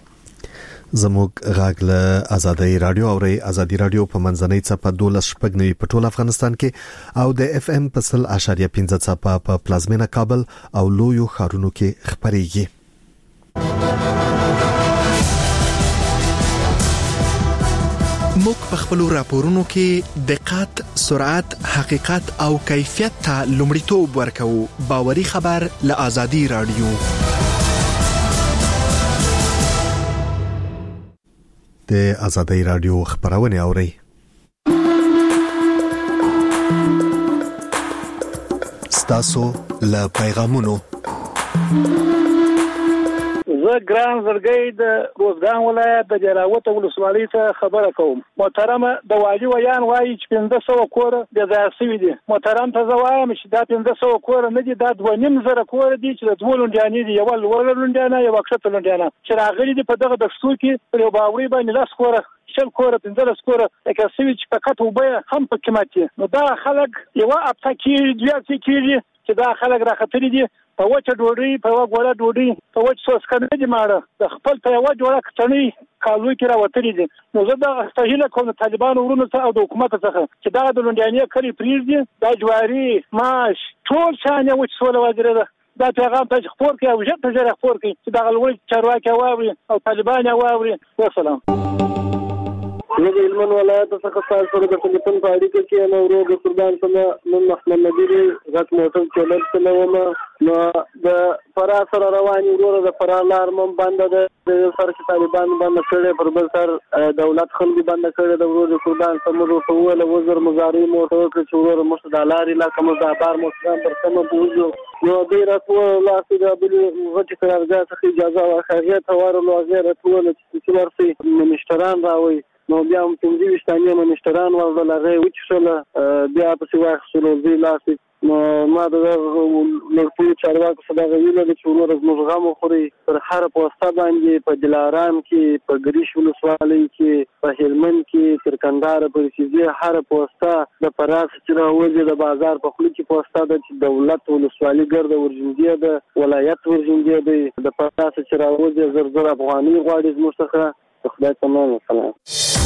زموږ غاګ له ازادي رادیو او ازادي رادیو په منځنۍ چپه 12 په ټول افغانستان کې او د اف ام په 0.15 چپه په پلازمینه کابل او لویو ښارونو کې خبريږي. موږ په خپل راپورونو کې دقت، سرعت، حقیقت او کیفیت ته لومړیتوب ورکوو. باوري خبر له ازادي رادیو. د ازادي رادیو خبرونه اوري. ستاسو له پیغامونو زه ګران زړګي د روزګان ولایت د جراوت ولسوالۍ ته خبره کوم. محترم د واجی ویان وایي چې 1500 کور د ځاسوي دي. محترم ته زوایم چې دا 1500 کور نه دي، دا 2.5 کور دي چې د دوه لونډیانې دي، یو لوړ لونډیانه یو کښته لونډیانه چې راغلي دي په دغه دښتو کې یو باوري باندې لاس کوره شل کوره 15 کوره لکه سوي چې فقط وبه هم په قیمتي. نو دا خلک یو اپتا کې دوه کې چې دا خلک راخطري دي په وچه ډوډۍ په وګوره ډوډۍ په وچ سوس کنه دي ماړه د خپل په یو جوړه کټنی کالوي کې راوتري دي. نو زه دا استهیله کوم طالبان ورونو څخه او د حکومت څخه چې دا د لونډیانې کړی پریږدي دا جواري ماش ټول ثانیه وچ سوله وزیره ده. دا پیغام ته خبر کې او ژبه ته خبر کې چې دا غلوي چارواکي واوري او طالبان واوري. والسلام. زه د هلمند ولایت څخه تاسو سره د ټلیفون په اړیکه کې یم. ورو د قربان څخه نن محمد نبی غټ موټر چلل چلوم. نو د فرا سره رواني ورو د فرا لار مم باندې د سر چې طالبان باندې کړي پر بل سر دولت خلک باندې کړي د ورو د قربان سمو په وله وزر مزاري موټر کې ورو مشت د لاري لا کوم د بار موټر پر سم بوزو. نو د راتو لاسي د بل غټ قرارداد څخه اجازه واخیږي ته ورو غیر ټول چې ورسي منشتران راوي. نو بیا هم 15 منشتران ورغله غي وچ شول بیا په سیوا خسرو دی لاسي ما د لړپوي چارواکو څخه دا ویل چې ورور زموږ غم خوري پر هر پوسټه باندې په دلارام کې په ګریش ولسوالۍ کې په هلمند کې تر کندهار پورې چې هر پوسټه د پراخ چې راوځي د بازار په خلک کې پوسټه د دولت ولسوالۍ ګرد ورجندې د ولایت ورجندې د پراخ چې راوځي زر افغاني غواړي زموږ څخه خدای تمام سلام.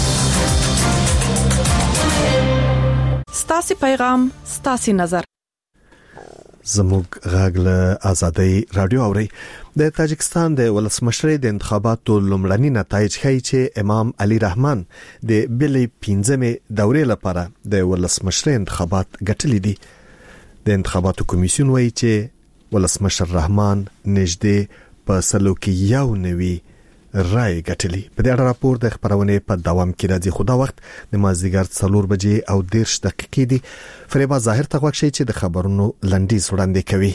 ستاسي پیغام ستاسي نظر. زموږ غږ له آزادۍ رادیو اوري. د تاجکستان د ولسمشر د انتخاباتو لومړني نتایج ښیي چې امام علي رحمان د بلې 15مې دورې لپاره د ولسمشر انتخابات ګټلي دي. د انتخاباتو کمیسیون وایي چې ولسمشر رحمان نږدې په 191 رای ګټلي. په دې اړه راپور د خبرونه په دوام کې راځي. خو دا وخت د مازدیګر 4 بجې او 10 دقیقې دي. فریبا ظاهر تغوښ شي چې د خبرونو لنډیز وړاندې کوي.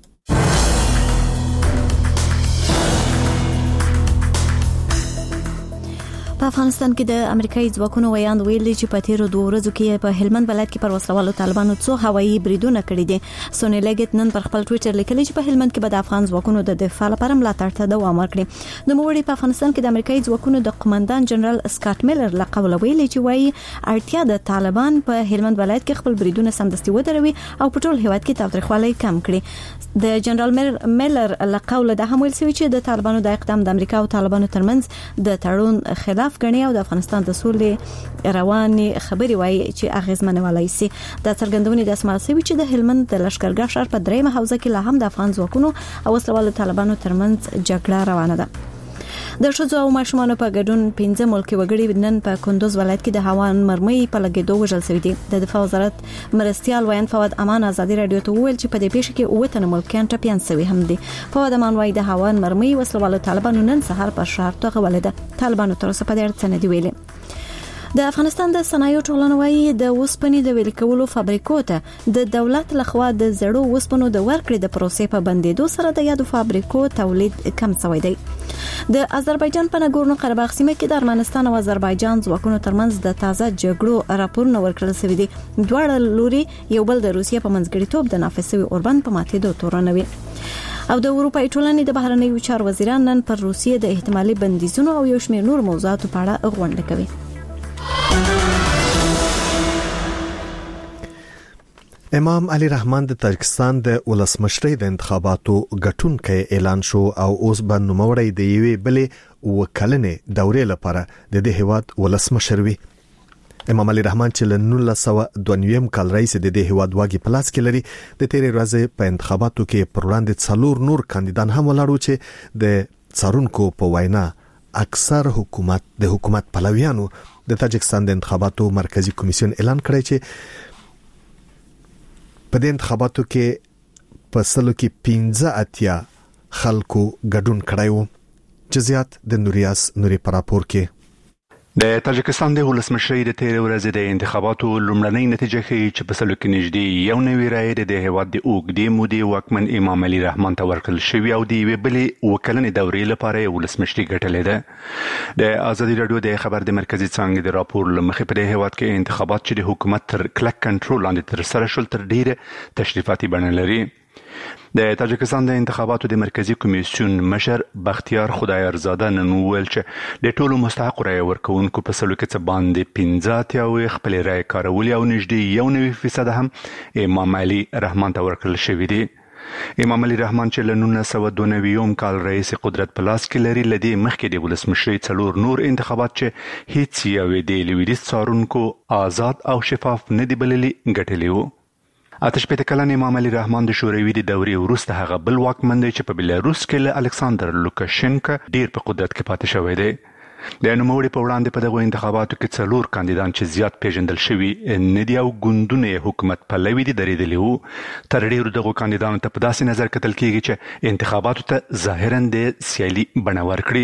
په افغانستان کې د امریکایي ځواکونو ویاند ویلي چې په تیرو 2 ورځو کې په هلمند ولایت کې پر وسلوالو طالبانو څو هوایي بریدونه کړي دي. سونی لیګټ نن پر خپل ټوئیټر لیکلي چې په هلمند کې به د افغان ځواکونو د دفاع لپاره ملاتړ ته دوام ورکړي. د موړي په افغانستان کې د امریکایي ځواکونو د قومندان جنرال سکاټ میلر له قوله ویلي چې وایي اړتیا د طالبان په هلمند ولایت کې خپل بریدونه سمدستي ودروي او په ټول هیواد کې تاوتریخوالی کم کړي. د جنرال میلر له قوله د هم ویل شوی چې د طالبانو د اقدام د امریکا او طالبانو ترمنځ د تړون خلاف غني او د افغانستان د سولې رواني خبري وایي چې اغیزمنه ولای سي. د څرګندونې د اسماء سوي چې د هلمند د لشکرګاه شهر په درېمه حوزه کې لا هم د افغان ځواکونو او وسلوالو طالبانو ترمنځ جګړه روانه ده. د شذو او ماشومانو په ګډون 15 ملکی وګړي نن په کندوز ولایت کې د هوا مرمۍ په لګیدو وژل شوی دي. د دفاع وزارت مرستيال ویان فواد امان ازادي رادیو ته ویل چې په دې پیښه کې 9 تن ملکیان ټپيان شوی هم دي. فواد امان وايي د هوا مرمۍ وسلوالو طالبانو نن سهار په شهر ته غولېده. طالبانو تر اوسه په دې اړه څه نه دی ویلي. د افغانستان د صنایعو ټولنه وايي د وسپنې د ویل کولو فابریکو ته د دولت لخوا د زړو وسپنو د ورکړې د پروسې په بندیدو سره د یادو فابریکو تولید کم شوی دی. د آذربایجان په ناګورنو قرهباغ سیمه کې د ارمنستان او آذربایجان ځواکونو ترمنځ د تازه جګړو راپورونه ورکړل شوی دي. دواړه لوري یو بل د روسیې په منځګړیتوب د نافذوي اوربند په ماتېدو تورنوي. او د اروپای ټولنې د بهرنیو چارو وزیران نن پر روسیې د احتمالي بندیزونو او یو شمېر نور موضوعاتو په اړه غونډه کوي. امام علي رحمان د تاجکستان د ولسمشرۍ د انتخاباتو ګټونکی اعلان شو او اوس به نوموړی د یوې بلې وکلنې دورې لپاره د دې هیواد ولسمشر وي. امام علي رحمان چې له 1992 کال راهیسې د دې هیواد واګي پلاس کې لري د تیرې ورځې په انتخاباتو کې پر وړاندې 4 نور کاندیدان هم ولاړو چې د څارونکو په وینا اکثر حکومت پلویانو د تاجکستان د انتخاباتو مرکزی کمیسیون اعلان کړی چې په دې انتخاباتو کې په سلو کې 15 خلکو ګډون کړی وو. جزئیات د نوریاس نوري پر راپور کې. د تاجکستان د ولسمشرۍ د تیر ورځې د انتخاباتو لومړنۍ نتیجه ښیي چې په سلو کې نږدې 1 رای د هیواد د اوږدې مودې واکمن امام علي رحمان ته ورکړل شوی او د یوې بلې وکلنې دورې لپاره ولسمشري ګټلې ده. د آزادي رادیو د خبر د مرکزی څانګې د راپور لمخې په دې هیواد کې انتخابات چې د حکومت تر کلک کنټرول لاندې تر سره شول تر ډیره تشریفاتي بڼه لري. د تاجکستان د انتخاباتو د مرکزی کمیسیون مشر بختیار خدایارزاده نن وویل چې د ټولو مستحق رای ورکوونکو په سلو کې څه باندې 15 خپل رای کارولي او نږدې 90% هم امام علي رحمان ته ورکړل شوی دی. امام علي رحمان چې له 1992 کال رئیس قدرت په لاس کې لري لدی مخکې د ولسمشرۍ 4 نور انتخابات چې هیڅ یو د لویدیځ څارونکو آزاد او شفاف نه دی بللي ګټلي وو. آتش پته کلن امام علي رحمان د شوروي د دورې وروسته هغه بل واکمن دی چې په بلاروس کې له الکساندر لوکاشینکا ډیر په قدرت کې پاتې شوی دی. د نوموړي په وړاندې په دغه انتخاباتو کې 4 کاندیدان چې زیات پیژندل شوي نه دي او ګوندونه حکومت پلوي دي درېدلي وو. تر ډیرو دغه کاندیدانو ته په داسې نظر کتل کیږي چې انتخاباتو ته ظاهرا د سیالي بڼه ورکړي.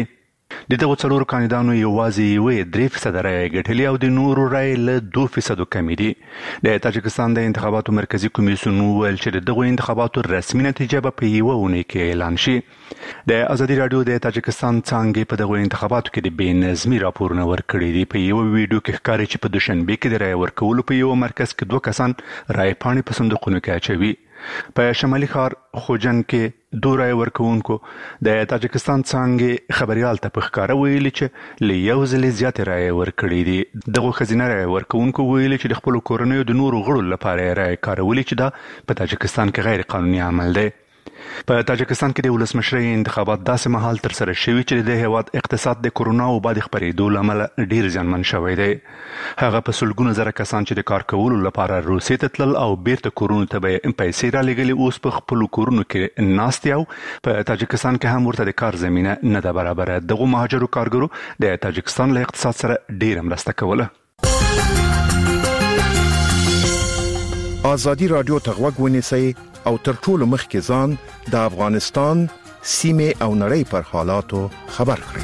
د دغو څلورو کاندیدانو یوازې 3% رایې ګټلې او د نورو رایې له 2% کمې دي. د تاجکستان د انتخاباتو مرکزی کمیسیون ویل چې دغه انتخاباتو رسمي نتیجه به په یوه اونۍ کې اعلان شي. د ازادي رادیو د تاجکستان څانګې په دغه انتخاباتو کې د بې نظمي راپورونه ورکړي دي. په یو ویډیو کې ښکاري چې په دوشنبه کې د رایې ورکولو په یو مرکز کې 2 کسان رایې پاڼې په صندوقونو کې اچوي. په شمالي ښار خوجن کې 2 رایې ورکوونکو د تاجکستان څانګې خبريال ته په ښکاره ویلي چې له یو ځل زیاتې رایې ورکړي دي. دغه ښځینه رایې ورکوونکو ویلي چې د خپل کورنیو د نورو غړو لپاره رایې کارولې چې دا په تاجکستان کې غیر قانوني عمل دی. په تاجکستان کې د ولسمشرۍ انتخابات داسې مهال تر سره شوي چې د هیواد اقتصاد د کورونا وبا د خپرېدو له امله ډیر زیانمن شوی دی. هغه په سلګونه زره کسان چې د کار کولو لپاره روسیې ته تلل او بیرته کورونو ته به پیسې رالېږلې اوس په خپلو کورونو کې ناست دي او په تاجکستان کې هم ورته د کار زمینه نه ده برابره. دغو مهاجرو کارګرو د تاجکستان له اقتصاد سره ډیره مرسته کوله. ازادي رادیو ته غوږ ونیسئ او تر ټولو مخکې ځان د افغانستان سیمه او نړۍ پر حالاتو خبر کړئ.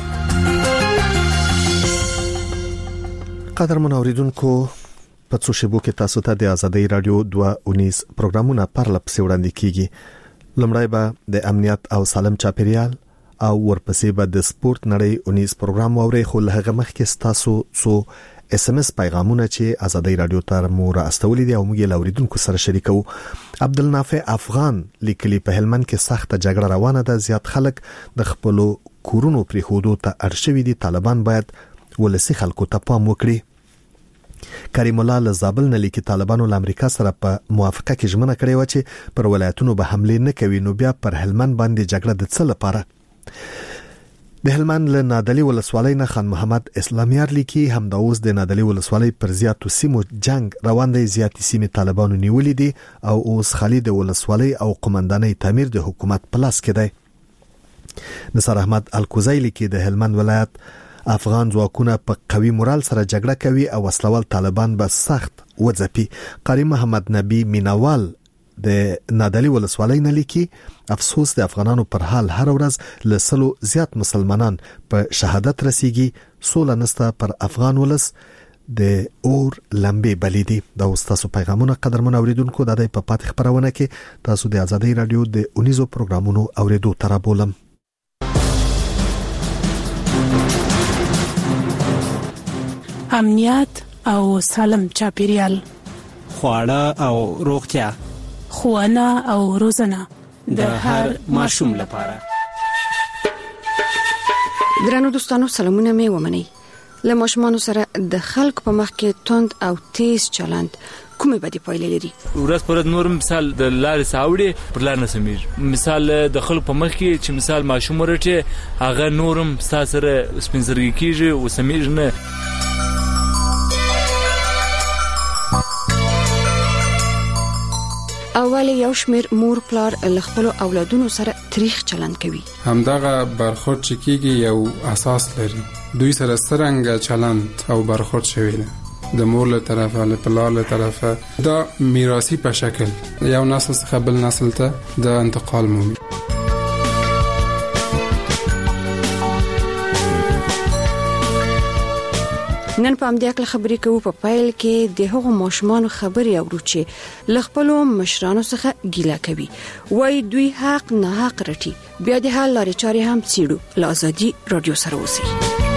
قدرمن اوریدونکو په څو شیبو کې تاسو ته د ازادي رادیو 219 پروګرامونه پرله پسې وړاندې کیږي. لومړی به د امنیت او سالم چاپیریال او ورپسې به د سپورت نړۍ 19 پروګرام اوري. خو له هغه مخکې تاسو څو SMS پیغامونه چې ازادي رادیو ته مو راستولې دي او موږ یې اوریدونکو سره شریکو. عبدالنافع افغان لیکلي په هلمند کې سخته جګړه روانه ده. زیات خلک د خپل کورونو پرې خودو ته ارشوي دي. طالبان باید ولسی خلکو ته پام وکړي. کریم الله له زابل نه لیکي طالبانو له امریکا سره په موافقه کې ژمنه کړې و چې پر ولایتونو به حمله نه کوي. نو بیا پر هلمند باندې جګړه د څه لپاره؟ د هلمند له نادلی ولسوالۍ نه خان محمد اسلامیار لیکي همدا اوس د نادلی ولسوالۍ پر زیاتو سیمو جنگ روان دی. زیاتې سیمې طالبانو نیولې دي او اوس خالد ولسوالۍ او قومندانۍ تعمیر د حکومت پلاس کې دی. نصر احمد الکوزی لیکي د هلمند ولایت افغان ځواکونه په قوي مورال سره جګړه کوي او وسلوال طالبان به سخت وځپي. قاری محمد نبی مینوال د نادلی ولسوالۍ نه لیکي افسوس د افغانانو پر حال هر ورځ له 100 زیات مسلمانان په شهادت رسیږي. سوله نسته پر افغان ولس د اور لمبې بلیدي. دا تاسو پیغامونه قدرمن اوریدونکو د دې په پات خبرونه کې تاسو د ازادي رادیو د 19 پروګرامونو اوریدو تر بولم. امنیت او سالم چاپیریال، خواړه او روغتیا، ښوونه او روزنه د هر ماشوم لپاره. درنو دوستانو سلامونه مې ومنئ. له ماشومانو سره د خلکو په مخ کې توند او تیز چلند کومې بدې پایلې لري؟ ورځ پر ورځ نور مثال د لارې ساوړي پر لار نه سمیر. مثال د خلکو په مخ کې چې مثال ماشوم ورته هغه نورم سره سپینځرګي کیږي او سمیر نه. اول یو شمیر مور پلار خپل اولادونو سره تاریخ چلند کوي. همدغه برخورد چې کیږي یو اساس لري. دوی سره څنګه چلند او برخورد شوی دی د مور له طرفه له پلار له طرفه دا میراثي په شکل یو نسل څخه بل نسل ته د انتقال مومي. نن په امدیاک خبرې کوو. په پایل کې د هغو ماشومان خبرې اورو چې لخپل مشرانو څخه ګیله کوي. وای دوی حق نه حق رټي. بیا د حل لارې چارې هم څېړو. ازادي رادیو سره اوسئ.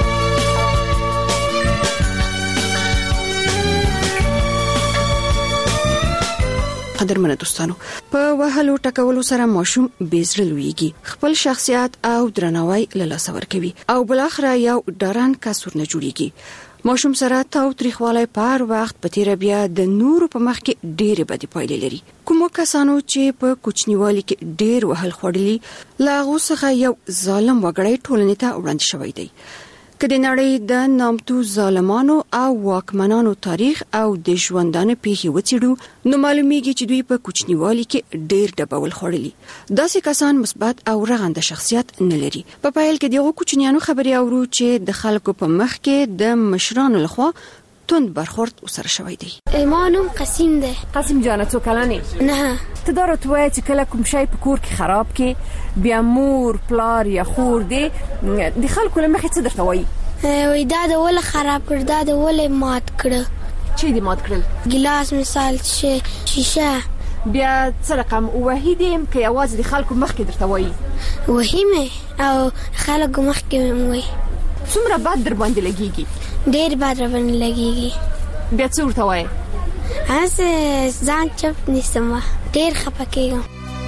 قدرمن دوستانو په وهلو ټکولو سره ماشوم بیزړه لویږي. خپل شخصیت او درناوی له لاسه ورکوي او بلاخره یو ډارن کسور نه جوړیږي. ماشوم سره تاو تریخوالی پر وخت په تیر بیا د نورو په مخ کې ډېرې بدې پایلې لري. کوم کسانو چې په کوچنیوالي کې ډېر وهل خوړلي لاغو څخه یو ظالم وګړی ټولنې ته وړاندې شوی دی. کله نړۍ د نامتو ظالمانو او واکمنانو تاریخ او د ژوندانه پیښې وڅېړو نو معلومیږي چې دوی په کوچنیوالي کې ډېر ډبول خوړلي. داسې کسان مثبت او رغنده شخصیت نه لري. په پایل کې دغه کوچنیانو خبرې اورو چې د خلکو په مخ کې د مشرانو لخوا توند برخورد وسره شوی دی. ایمانم قسیم ده. قسیم جان څو کلنې؟ نه. ته دا راته وایې چې کله کوم شی په کور کې خراب کې بیا مور پلار یا خور دی د خلکو له مخې څه درته وایي؟ وای دا د ول خراب کړ، دا د ول مات کړ. چې دې مات کړل؟ ګلاس مثال شیشه. بیا څه رقم وحید يم که یوازې د خلکو مخکې درته وایي؟ وهیمه او خلکو مخکې وایي. څومره بد در باندې لګیږي؟ ډېر بد را باندې لګیږي. بیا څه ورته وایي؟ ځان چپ نیسم، ډېر خفه کېږم.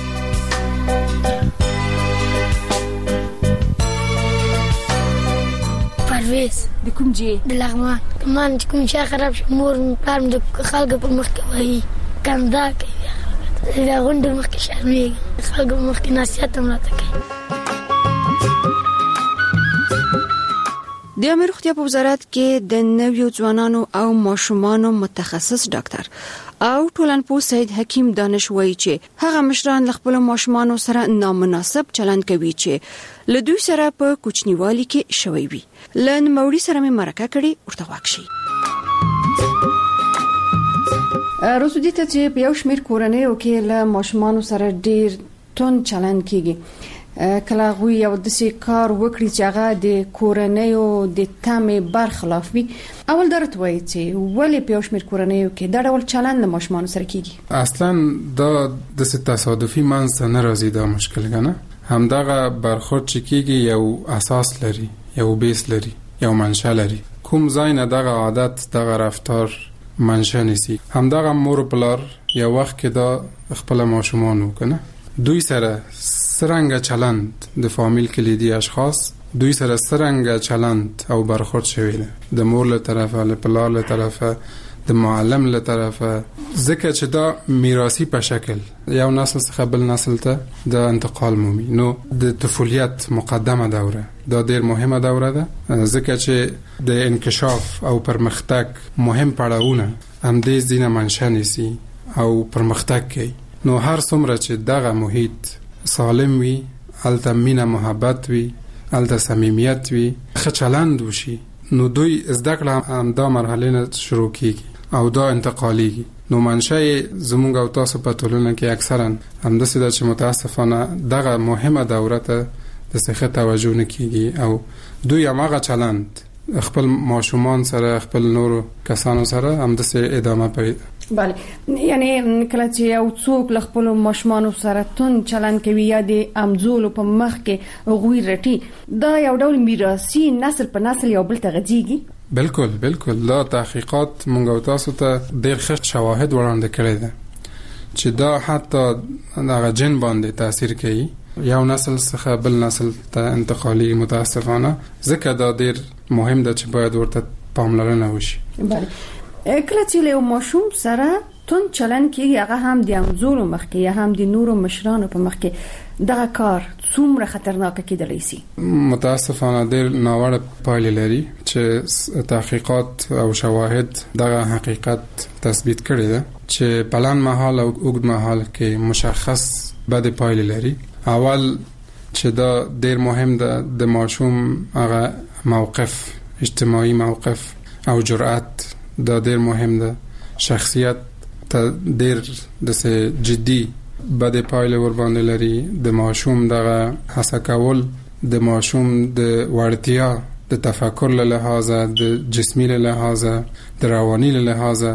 پرویز د کوم ځای؟ د لغمان. کمان چې کوم شی خراب شي مور پلار د خلکو په مخ کې وایي کنده کوي، د غونډې مخ کې شرمېږي، خلکو مخ کې نصیحت هم راته کوي. د عامه روغتیا په وزارت کې د نویو ځوانانو او ماشومانو متخصص ډاکټر او ټولنپوه سید حکیم دانش وایي چې هغه مشران له خپل ماشومانو سره نامناسب چلند کوي چې له دوی سره په کوچنیوالي کې شوی وي. له نوموړي سره مې مرکه کړې، ورته واکشي. روزودی ته چې په یو شمیر کورنیو کې له ماشومانو سره ډیر تون چلند کیږي، کله غوي یو داسې کار وکړي چې هغه د کورنیو د تمې برخلاف وي. اول درته وایي چې ولې په یو شمیر کورنیو کې دا ډول چلند له ماشومانو سره کیږي؟ اصلا دا د تصادفي منځ نه راځي، دا مشکل کنه. همدغه برخورد چې کیږي یو اساس لري، یو بیس لري، یو منشأ لري. کوم ځای نه دغه عادت، دغه رفتار منشأ نسی. همدغه مور پلار یو وخت کې دا خپل ماشومان وکنه، دوی سره سرنګ چلند د فامیل کلیدي اشخاص، دوی سره سرنګ چلند او برخورد شوی ده د مور له طرفه، له پلار له طرفه، د معلم له طرفه، ځکه چې دا میراثي په شکل یو نسل څخه بل نسل ته د انتقال مومي. نو د طفولیت مقدمه دوره دا ډیر مهمه دوره ده، ځکه چې د انکشاف او پرمختګ مهم پړاوونه هم دې ځینه منشأ نیسي او پرمختګ کوي. نو هر څومره چې دغه محیط سالم وي، الته مینه محبت وي، الته صمیمیت وي، ښه چلند وشي، نو دوی زده کړه هم دا مرحله نه شروع کیږي او دا انتقالیږي. نو منشأ زموږ او تاسو په ټولنه کې اکثرا همداسې ده چې متاسفانه دغه مهمه دوره ته د څه توجه نه کیږي او دوی هغه چلند خپل ماشومان سره، خپل نورو کسانو سره همداسې ادامه کوي. بله، یعنی کله چې یو څوک له خپل ماشومانو سره تون چلند کوي یا د امزولو په مخ کې غوي رټي، دا یو ډول میراثي نسل په نسل یو بل ته غځيږي. بالکل دا تحقیقات مونږ او تاسو ته ډېر ښه شواهد وړاندې کړي دي چې دا حتی دغه جن باندې تاثیر کوي، یو نسل څخه بل نسل ته انتقالي. متاسفانه ځکه دا ډېر مهم ده چې باید ورته پاملرنه وشي. بله، کله چې له ماشوم سره تون چلند کیږي، هغه هم د امزولو مخ کې یا هم د نورو مشرانو په مخ کې، دغه کار څومره خطرناک کیدلی شي؟ متاسفانه ډېر ناوړه پایلې لري چې تحقیقات او شواهد دغه حقیقت تثبیت کړي ده چې بلند مهال او اوږد مهال کې مشخص بد پایلې لري. اول چې دا ډېر مهم ده د ماشوم هغه موقف، اجتماعي موقف او جرأت، دا ډېر مهم ده. شخصیت ته ډېر د جدي بد پایله ور باندې لري. د ماشوم دغه هڅه کول، د ماشوم د وړتیا د تفکر له لحاظه، د جسمي له لحاظه، د رواني له لحاظه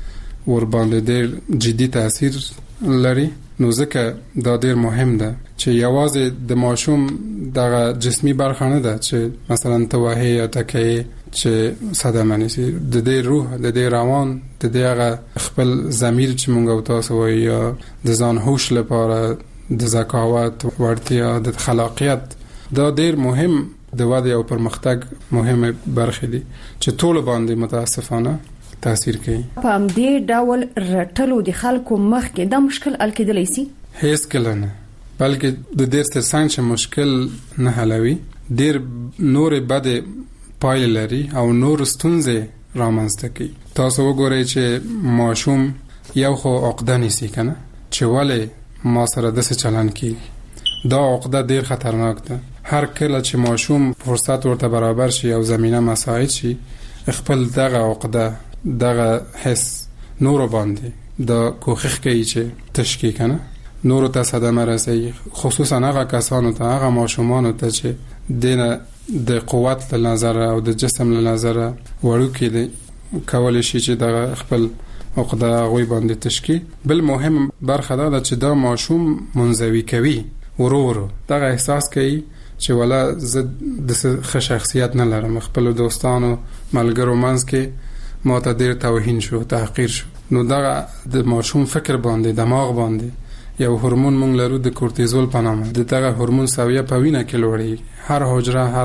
ور باندې ډېر جدي تاثیر لري. نو ځکه دا ډېر مهم ده چې یوازې د ماشوم دغه جسمي برخه نه ده چې مثلا توهی یا تکیه چې صدمه نشي، د دې روح، د دې روان، د دې هغه خپل ضمیر چې مونږ او تاسو وایو، یا د ځان هوش لپاره، د ذکاوت، وړتیا، د خلاقیت، دا ډېر مهم د وده او پرمختګ مهمه برخه دي چې ټول باندې متاسفانه تاثیر کوي. په دې ډول رټلو د خلکو مخ کې دا مشکل حل کېدلی شي؟ هیڅ کله نه، بلکې د ډېر څه مشکل نه حلوي، ډېر نور بد پایله لري او نور ستونزې رامنځته کوي. تاسو وګورئ چې ماشوم یو خو عقده نیسي کنه چې ولې ما سره داسې چلند کیږي. دا عقده ډېر خطرناک ده. هر کله چې ماشوم فرصت ورته برابر شي او زمینه مساعد شي، خپل دغه عقده دغه حس نور باندې د کوخخ کوي چې تشکیک کنه نور ته صدمه رسي، خصوصا هغه کسانو ته، هغه ماشومان ته چې دینه د قوت له نظر او د جسم له نظر وړو کې دي کول شي چې د خپل عقده غوي باندې تشکیل. بل مهم برخه دا چې دا ماشوم منزوي کوي ورور دغه احساس کوي چې ولا زه د شخصیت نه لرم، خپل دوستانو ملګرو منځ کې ما ته ډیر توهین شو، تحقیر شو. نو دغه د ماشوم فکر باندې دماغ باندې یو هورمون مونږ لرو د کورتیزول په نامه، دغه هورمون سویه په وینه کې لوړي، هر حجره هر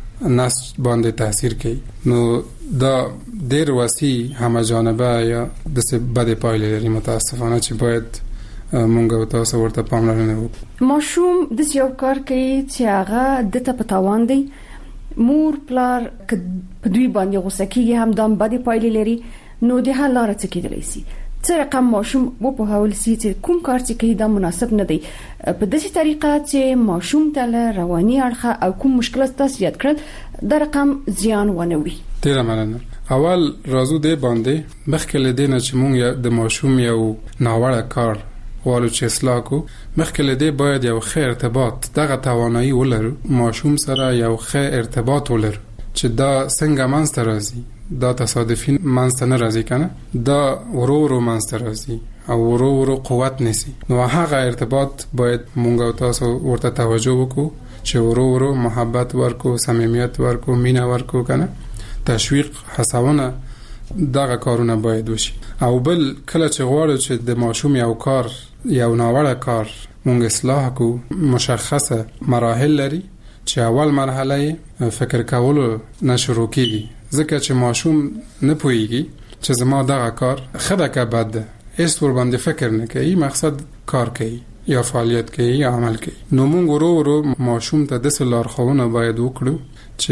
نسج باندې تاثیر کوي. نو دا ډیر وسیع همه جانبه یا د څه بد پایلې لري متاسفانه چې باید مونږ او تاسو ورته پاملرنه وکړو. ماشوم د یو کار کوي چې هغه د ته پتاوان دی، مور پلار په دوی باندې غوسه کیږي، هم د بد پایلې لري. نو د حل لاره څه کېدلی شي؟ څه رقم ماشوم په هول سي چې کوم کار چې کوي دا مناسب نه دی، په داسې طریقه چې ماشوم ته رواني اړخه او کوم مشکلات تاسو یاد کړل دا رقم زیان ونه وي. ډیره مننه. اول راځو دې باندې مخکې لدینه چې مونږ د ماشوم یو ناوړه کار غواړو چې اصلاح کو، مخکې لدې باید یو ښه ارتباط دغه توانایي ولرو ماشوم سره، یو ښه ارتباط ولرو چې دا څنګه منځته راځي، دا تصادفي منځته نه راځي کنه، دا ورو منځته راځي او ورو قوت نسی. نو هغه ارتباط باید مونږ او تاسو ورته توجه وکړو چې ورو محبت ورکو، صمیمیت ورکو، مینه ورکو کنه، تشویق، هڅونه، دغه کارونه باید وشي. او بل کله چې غواړو چې د ماشوم یو کار یو ناوړه کار مونږ اصلاح کو، مشخصه مراحل لري چې اول مرحله فکر کولو نه شروع کیږي، ځکه چې ماشوم نه پوهیږي چې زما دغه کار خده که بد ده، هیڅ ور باندې فکر نه کوي، مقصد کار کوي یا فعالیت کوي یا عمل کوي. نو مونږ ورو ماشوم ته د لارښوونه باید وکړو چې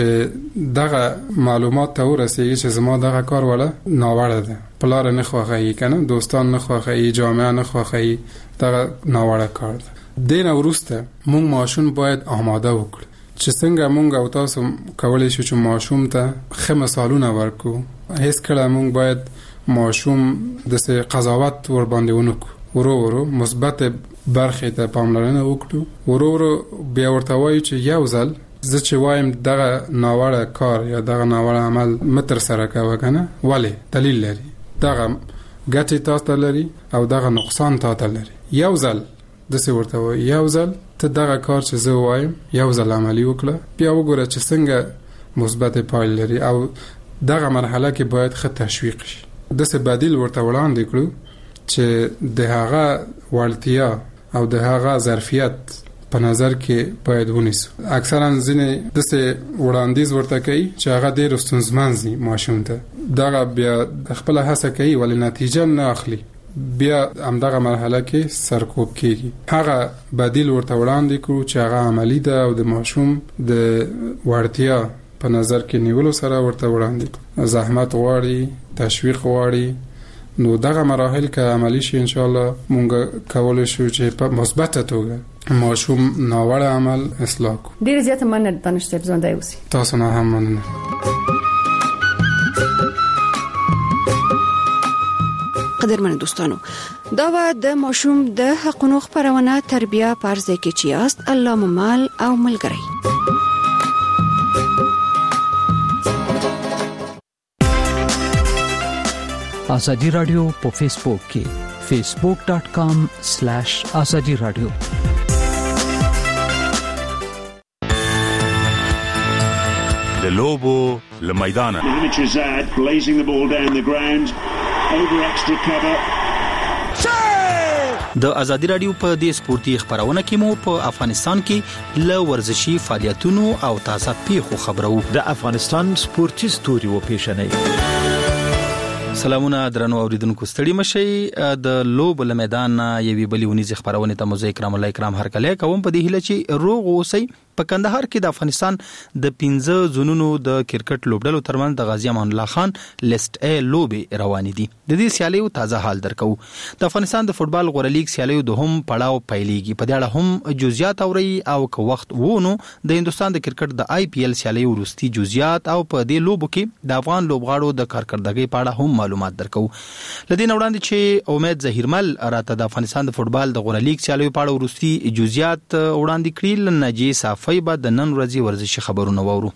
دغه معلومات ته ورسیږي چې زما دغه کار ولا ناوړه ده، پلار نه خوښي کنه، دوستان نه خوښي، جامعه نه خوښي، دغه ناوړه کار ده. دین ورسته مونږ ماشوم باید آماده وکړو چې څنګه مونږ او تاسو کولای شو چې ماشوم ته ښه مثالونه ورکو. هیڅ کله مونږ باید ماشوم د قضاوت ور باندې ونکو، ورو مثبت برخې ته پاملرنه وکړو، ورو بیا ورته وایو چې یو ځل زه چې وایم دغه ناوړه کار یا دغه ناوړه عمل متر سره کوه کنه، ولی دلیل لري، دغه ګټې تاسو لري او دغه نقصان تاسو لري. یو ځل د څه ورته وایي، یو ځل ته دغه کار چې زه وایم یو ځل عملی وکړه، بیا وګوره چې څنګه مثبت پایله لري. او دغه مرحله کې باید ښه تشویق شي، د څه بدیل ورته وړاندې کړو چې د هغه وړتیا او د هغه ظرفیت په نظر کې باید ونیسو. اکثرا ځینې د څه وړاندیز ورته کوي چې هغه ډېر ستونزمن دي ماشوم ته، دغه بیا خپل هڅه کوي ولی نتیجه نه اخلي، بیا همدغه مرحله کې سرکوب کیږي. هغه بدیل ورته وړاندې کړو چې هغه عملی ده او د ماشوم د وړتیا په نظر کې نیولو سره ورته وړاندې کړو. زحمت غواړي، تشویق غواړي. نو دغه مراحل که عملی شي ان شاء الله مونږ کولای شو چې په مثبت توګه ماشوم ناوړه عمل اصلاح کو. ډیر زیات مننه دانش صاحب، ژوندی اوسئ. تاسو نه هم مننه. قدرمن دوستانو، دا و د ماشوم د حقونو خبرونه تربیه پرځای کې چې است الله ممال او ملګری. آزادی رادیو په فیسبوک کې facebook.com/azadi radio. د لوبو لمیدانه blazing the ball down the ground over extra cover. د آزادی رادیو په دې سپورتي خبرونه کې مو په افغانستان کې ل ورزشي فعالیتونو او تازه پیښو خبرو. د افغانستان سپورتي ستوري و پیښنې. سلامونه درنو اوریدونکو، ستړي مشي. د لوب له میدان یوې بلې ونیزه خبرونه ته مو زه کرام الله کرام هر کله کوم په دې هله چې روغ اوسئ په کندهار کې د افغانستان د 15 زونونو د کرکټ لوبډلو ترمنځ د غازی امان الله خان لیست ا لوبې روانې دي. د دې سیالیو تازه حال درکو. د افغانستان د فوتبال غوړه لیګ سیالیو دوهم پړاو پیلېږي. په دې اړه هم جزئیات اوري او که وخت وونو د هندستان د کرکټ د آی پی ایل سیالیو وروستي جزئیات او په دې لوبو کې د افغان لوبغاړو د کارکردګۍ په اړه هم معلومات درکو. لدین وړاندې چې امید ظهیرمل راته د افغانستان د فوتبال د غوړه لیګ سیالیو په اړه وروستي جزئیات وړاندې کړي. نجی صافی به د نن ورځې ورزشي خبرونه وورو.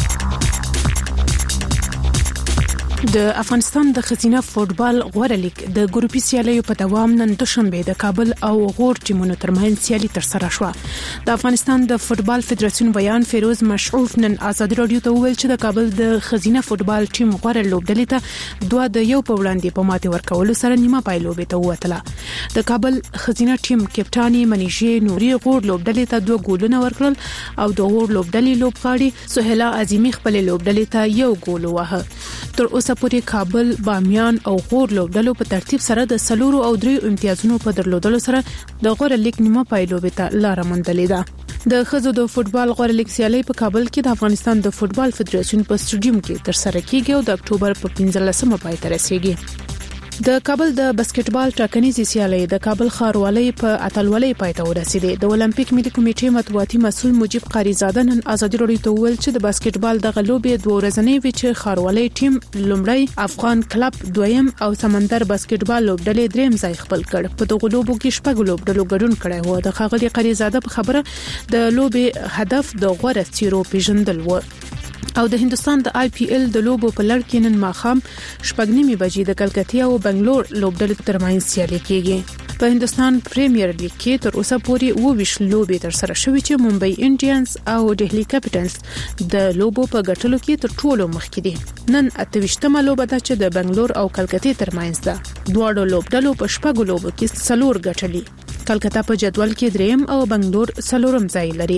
د افغانستان د ښځینه فوتبال غوړه لیګ د ګروپي سیالیو په دوام نن دوشنبه د کابل او غور ټیمونو ترمنځ سیالي ترسره شوه. د افغانستان د فوتبال فدراسیون بیان فیروز مشعوف نن آزادي رادیو ته وویل چې د کابل د ښځینه فوتبال ټیم غوړه لوبډلې ته 2-1 په وړاندې په ماتې ورکولو سره نیمه پای لوبې ته ووتله. د کابل ښځینه ټیم کپټاني منیژې نوري غور لوبډلې ته 2 ګولونه ورکړل او د غور لوبډلې لوبغاړي سهیلا عظیمی خپل لوبډلې ته 1 ګول ووهه. تر اوسه پورې کابل، بامیان او غور لوبډلو په ترتیب سره د 4 او 3 امتیازونو په درلودلو سره د غوړه لیګ نیمه پای لوبې ته لار موندلې ده. د ښځو د فوتبال غوړه لیګ سیالي په کابل کې د افغانستان د فوتبال فدراسیون په سټډیوم کې ترسره کیږي او د اکتوبر په 15مه پای ته رسیږي. د کابل د باسکټبال ټاکنیزي سیالي د کابل ښاروالۍ په اتلولۍ پای ته ورسېده. د اولمپیک ملي کمیټې مطبوعاتي مسؤل مجيب قاریزاده نن آزادي رادیو ته وویل چې د باسکټبال د غلوبې 2 ورځې وی چې ښاروالۍ ټیم لومړی افغان کلب دویم او سمندر باسکټبال لوبډلې دریم ځای خپل کړ. په دغه لوبو کې شپږ لوبډلو ګډون کړی و. د ښاغلي قاریزاده په خبره د لوبې هدف د غوړه څیرو پیژندل و. او د هندستان د آی پی ایل د لوبو په لړ کې نن ماښام 9:30 بجې د کلکتیا او بنگلور لوبډلې ترمنځ سیالي کیږي. په هندستان پریمیر لیګ کې تر اوسه پورې 22 لوبې ترسره شوې چې ممبئی انډینز او دهلی کیپټلز د لوبو په ګټلو کې تر ټولو مخکې دي. نن 28مه لوبه ده چې د بنگلور او کلکتې ترمنځ ده. دواړو لوبډلو په شپږو لوبو کې 4 ګټلي. کلکتا په جدول کې دریم او بنگلور 4م ځای لري.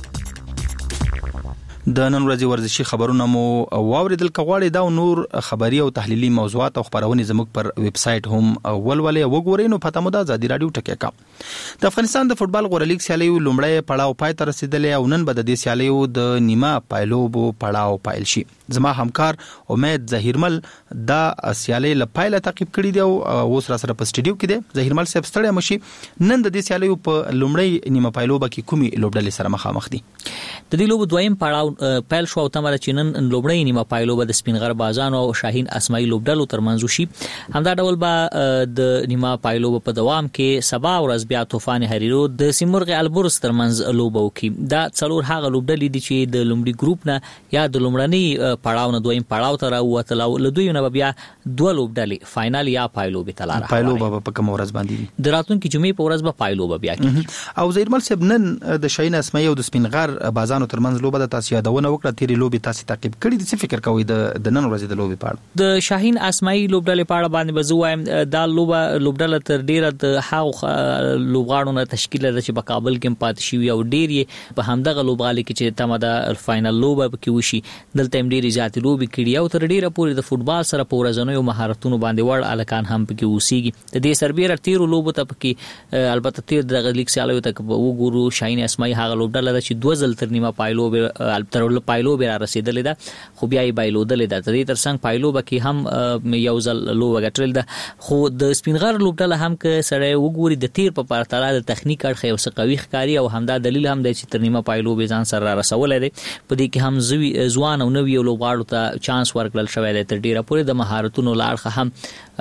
د نن ورځې ورزشي خبرونه مو واوریدل. کغواړي دا نور خبري او تحلیلي موضوعات او خبرونه زموږ پر ویب سټ هم ولولې وګورئ. نو پته مو دا آزادي رادیو ټکی کا. د افغانستان د فوتبال غوړه لیګ سیالیو لومړی پړاو پای ته رسیدلې او نن به د دې سیالیو د نیمه پایلوبو پړاو پایل شي. زما همکار امید ظهیرمل دا سیالي لپاره تعقیب کړی دی او اوس را سره په سټډیو کې دی. ظهیرمل صاحب ستړی مشي. نن د دې سیالیو په لومړی نیمه پایلوبه کې کومي لوبډلې سره مخامخ دي؟ د دې لوبو دویم پړاو پیل شو او تمره چې نن لومړی نیمه پایلوبه د سپینغر بازان او شاهین اسماعیل لوبډلو ترمنځ وشي. همدا ډول به د نیمه پایلوبه په دوام کې سبا ورځ بیا طوفان حریرو د سیمرغ البرز ترمنځ لوبه وکي. دا څلور هغه لوبډلې دي چې د لومړي ګروپ نه یا د لومړني پړاو نه دویم پړاو ته راووتل او لدوی نه بیا 2 لوبډلې فائنل یا پایلوبه تلاره. پایلوبه په کوم ورځ باندې د راتلونکي جمعې په ورځ به پایلوبه بیا کیږي. او ظهیرمل صاحب نن د شاهین اسماعیل او د سپینغر بازانو ترمنځ لوبه د تاسو یادونه وکړه. تیری لوبې تاسو تعقیب کړی دي. څه فکر کوئ د نن ورځې د لوبې په اړه؟ د شاهین اسماعیل لوبډلې په اړه باندې بزوایم دا لوبډله تر ډیره د هاو لوبغاړو نه تشکیل ده چې په کابل کې پات شي او ډیر یې په همدغه لوبغالي کې چې تمه د فائنل لوبه کې وشي. دلته هم ډیره ذاتي لوبې کړي او تر ډیره پورې د فوتبال سره په ورځنیو مهارتونو باندې وړ الکان هم پکې اوسېږي. د دې سربېره 13 لوبو ته پکې البته 13 د لیګ سیالیو ته وګورو. شاهین اسماعیل هغه لوبډله ده چې 2 ځل تر نیمه پایلوبه تر پایلوبه را رسیدلې ده خو بیا یې بایلودلې ده. د دې ترڅنګ پایلوبه کې هم یو ځل لوبه ګټل ده. خو د سپینغر لوبډله هم که سره وګوري د تیر په پرتله د تخنیک اړخ یو څه قوي ښکاري او همدا دلیل هم دی چې تر نیمه پایلوبه ځان سره را رسولې ده. په دې کې هم ځوان او نوی لوبغاړو ته چانس ورکړل شوی دی. تر ډیره پورې د مهارتونو لاړخه هم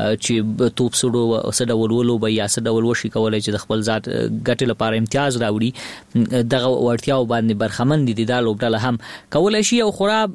چې توپ سړو ولولو به یا سړو وشي کولای چې د خپل ذات ګټل لپاره امتیاز راوړي. دغه ورتیاو باندې برخمن دي. دا لوبډله هم کولای شي او خراب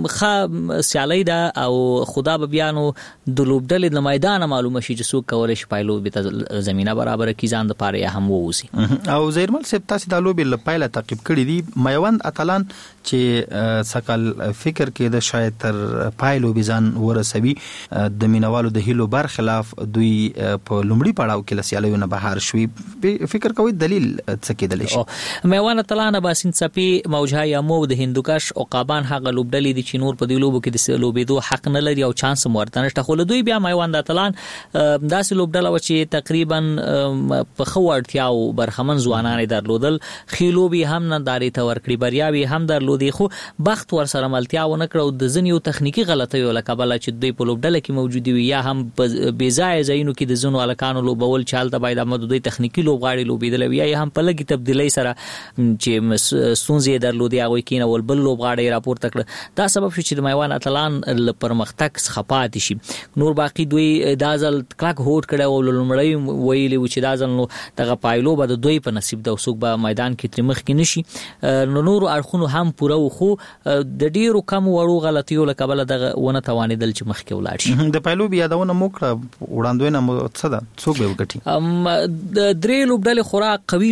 خا سیالي ده او خدا به بیانو د لوبډلې د میدان معلومه شي چې څوک کولای شي پایلوبه ته زمينه برابر کی ځان د پاره هم ووسی. او زیرمل سپ تاسو د لوبې لپاره تعقیب کړی دي. میوند اتلان چې سکل فکر کې کېده شاید تر پایلو بيزان ورسوي د مینوالو د هیلو برخلاف دوی په لومړي پړاو کې لسیالو نه بهر شوي. فکر کوي دلیل څه کېدل شي؟ میوانه تلانه باسین صفي موجه یا مو د هندوکش او قابان هغه لوبډلې دي چې نور په دی لوبو کې د لوبېدو حق نه لري او چانس مرته نشته. خو دوی بیا میوان د تلان داسې لوبډله و چې تقریبا په خوړتیا او برخمن ځوانان درلودل، خېلوبي هم نه داري تور کړی، بریاوي هم درلودي، خو بخت ور سره ملتیا و نه کړو. د ځنیو تخنیکی غلطیو لکبل چې دوی په لوبډله کې موجود وي یا هم بې ځای ځایونو کې د زنو الکانو لوبول چالت باید د دوی تخنیکی لوبغاړي لوبیدل وي یا هم په لګي تبدیلی سره چې سونځي درلودي هغه کینه ول بل لوبغاړي راپورته کړ. دا سبب شو چې د میوان اتلان پرمختګ خپات شي. نور باقی دوی دازل کلک هوټ کړه او لومړی ویلي و چې دازل نو دغه پایلو به د دوی په نصیب د وسوک به میدان کې ترمخ کې نشي. نور اړخونو هم پوره خو د ډیرو کم وړو غلطیو لکبل دغه ونه توانیدل چې مخ کې ولاړ شي. د پایلو بیا دونه موکړه وړاندوینه څه ده څوک به وګټي؟ د درې لوبډلې خورا قوي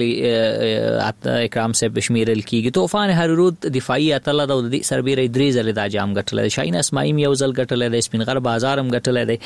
لوبډلې اکرام صاحب شمیرل کیږي. طوفان هررود دفاعي اتل د دې سربېره درې ځله د جام غټل، شاهین اسماعیم یو ځل غټل، د سپینغر بازارم غټل دی.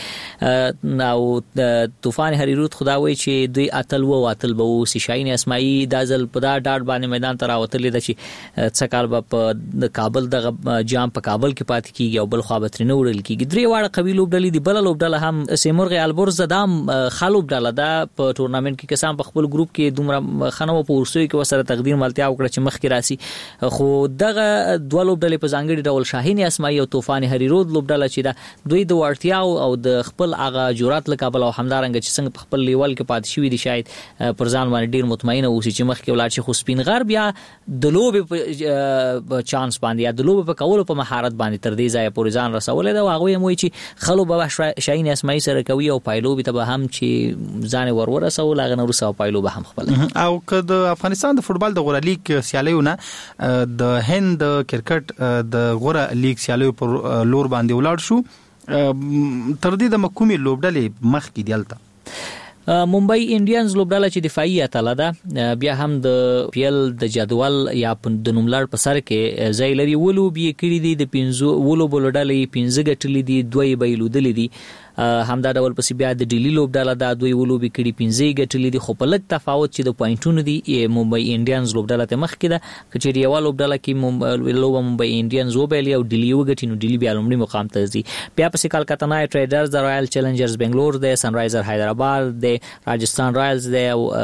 نو طوفان هررود خدا وای چې دوی اتل وو اتل به وو. شاهین اسماعی د ځل په دا ډاډ باندې میدان ته راوتلې د چې څکال په کابل د جام په کابل کې پاتې کیږي او بل خو به ترنه وړل کیږي. درې واړه قوي لوبډلې دی. بل لوبډله هم سیمرغ البرز دام خالوب ډله دا په ټورنامنت کې کسان په خپل ګروپ کې دومره خنو په ورسوي کې وسره تقدیر ملتیا وکړه چې مخ کې راسي. خو دغه دوه لوبډلې په ځانګړي ډول شاهین اسماعی او طوفان هررود لوبډله چې دا دوی د ورتیا او د خپل هغه جرأت لکابل او همدارنګ چې څنګه په خپل لیول کې پاتې شوی دي شاید پر ځان باندې ډیر مطمئن اوسي چې مخ کې ولاړ شي. خو سپینغر بیا د لوبې په چانس باندې یا د لوبې په کولو په مهارت باندې تر دې ځای پورې ځان رسولې دا هغه یې موي چې خلو به شاهین اسماعی سره کوي او پایلو به ته هم چې ځان ورور رسول هغه نور سره پایلو به هم خپل. او که د افغانستان د فوتبال د غوړه لیګ سیالیونه د هند کرکټ د غوړه لیګ سیالیو پر لور باندې ولاړ شو، تر دې د مکومي لوبډلې مخ کې دیالته ممبئی انډینز لوبډله چې دفاعي اتله ده بیا هم د پیل د جدول یا د نوملړ په سر کې ځای لري. ولوبي کړي دي د 15 ولوبو لوبډلې 15 ګټلې دي، دوی بیلودلې دي. همدا ډول پس بیا د ډیلی لوبډله دا دوی ولوبي کړي 15 ګټلې دي، خو په لږ تفاوت چې د پوینټونو دي ممبئی انډینز لوبډله ته مخ کې ده. کچېری یو لوبډله کې لوب ممبئی انډینز وبېلی او ډیلی وګټي نو ډیلی بیا لومړی مقام ته ځي. بیا پس کلکتا نایټ رایډرز، د رایل چیلنجرز بنگلور، د سنرایزر حیدرآباد، د راجستان رایلز، د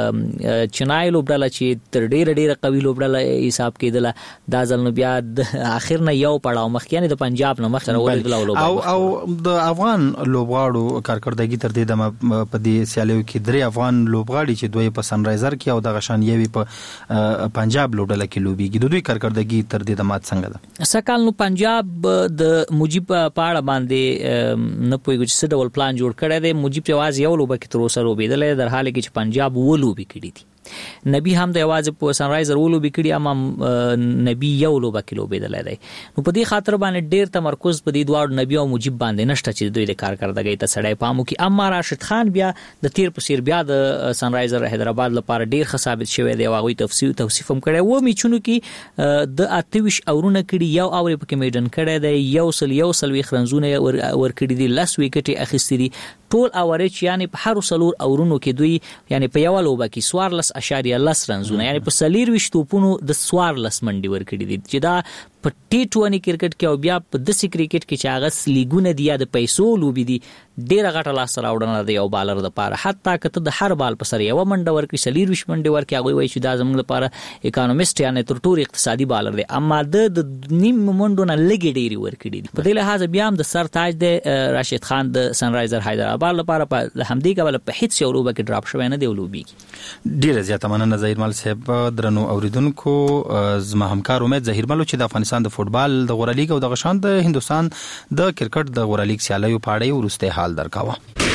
چنای لوبډله چې تر ډیره قوي لوبډله حساب کېدله. دا ځل نو بیا د اخر نه یو پړاو مخ کې نه د پنجاب نه مخ سره ولې او د افغان لوبغاړو کارکردګي تر دې د په دې سیالیو کې درې افغان لوبغاړي چې دوی په سنرایزر کې او د غشان یوي په پنجاب لوبډله کې لوبيږي. د دوی کارکردګي تر دې د مات څنګه ده؟ سکهال نو پنجاب د مجيب پاړه باندې نه پوي چې څه ډول پلان جوړ کړی دی. مجيب جواز یو لوبه کې تر اوسه لوبېدل در حال کې چې پنجاب ولوبي کړی دي. نبی هم د یوازې په سنرایزر ولوبي کړی، اما نبی یو لوبه کې لوبېدل دی. نو په دې خاطر باندې ډیر تمرکز په دې دوه نبی او مجيب باندې نشته چې دوی د کارکردګۍ ته سړی پامو کې. اما راشد خان بیا د تیر په سیر بیا د سنرایزر حیدرآباد لپاره ډیر ښه ثابت شوی دی. واغوي توصیف هم کړی و میچونو کې د 28 اورونه کړي، یو اورې پکې میډن کړی دی، یو سل خرنزونه ور کړي دي، 10 وکټي اخیستي دي. ټول اوریج یعنی په هر سلور اورونو کې دوی یعنی په یو لوبه کې 14.10 رنزونه یعنی په سلیر وشتوپونو د 14 منډي ور کړي دي چې دا په ټي20 کرکټ کې او بیا په دسي کرکټ کې چې هغه لیګونه دی یا د پیسو لوبي دي ډیره غټه لاس راوړنه دی یو بالر د پاره. حتی کته د هر بال په سر یو منډه ورکړي، سلیر وش منډه ورکړي، هغه وایي چې دا زموږ لپاره اکانومست یعنی تر ټولو اقتصادي بالر دی. اما د نیم منډو نه لګي ډیری ورکړي دي. په دې لحاظ بیا هم د سر تاج دی راشد خان د سنرایزر حیدرآباد لپاره په همدې کبل په هیڅ یو لوبه کې ډراپ شوی نه دی لوبي. ډیره زیاته مننه ظهیر مل صاحب. درنو اوریدونکو زما همکار امید ظهیر مل چې د افغانستان د فوتبال د غوړه لیګ او د غشان د هندستان د کرکټ د غوړه لیګ سیالیو په اړه ورسته حال درکاوه.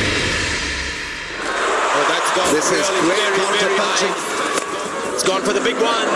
This is great counter punching. It's gone for the big one.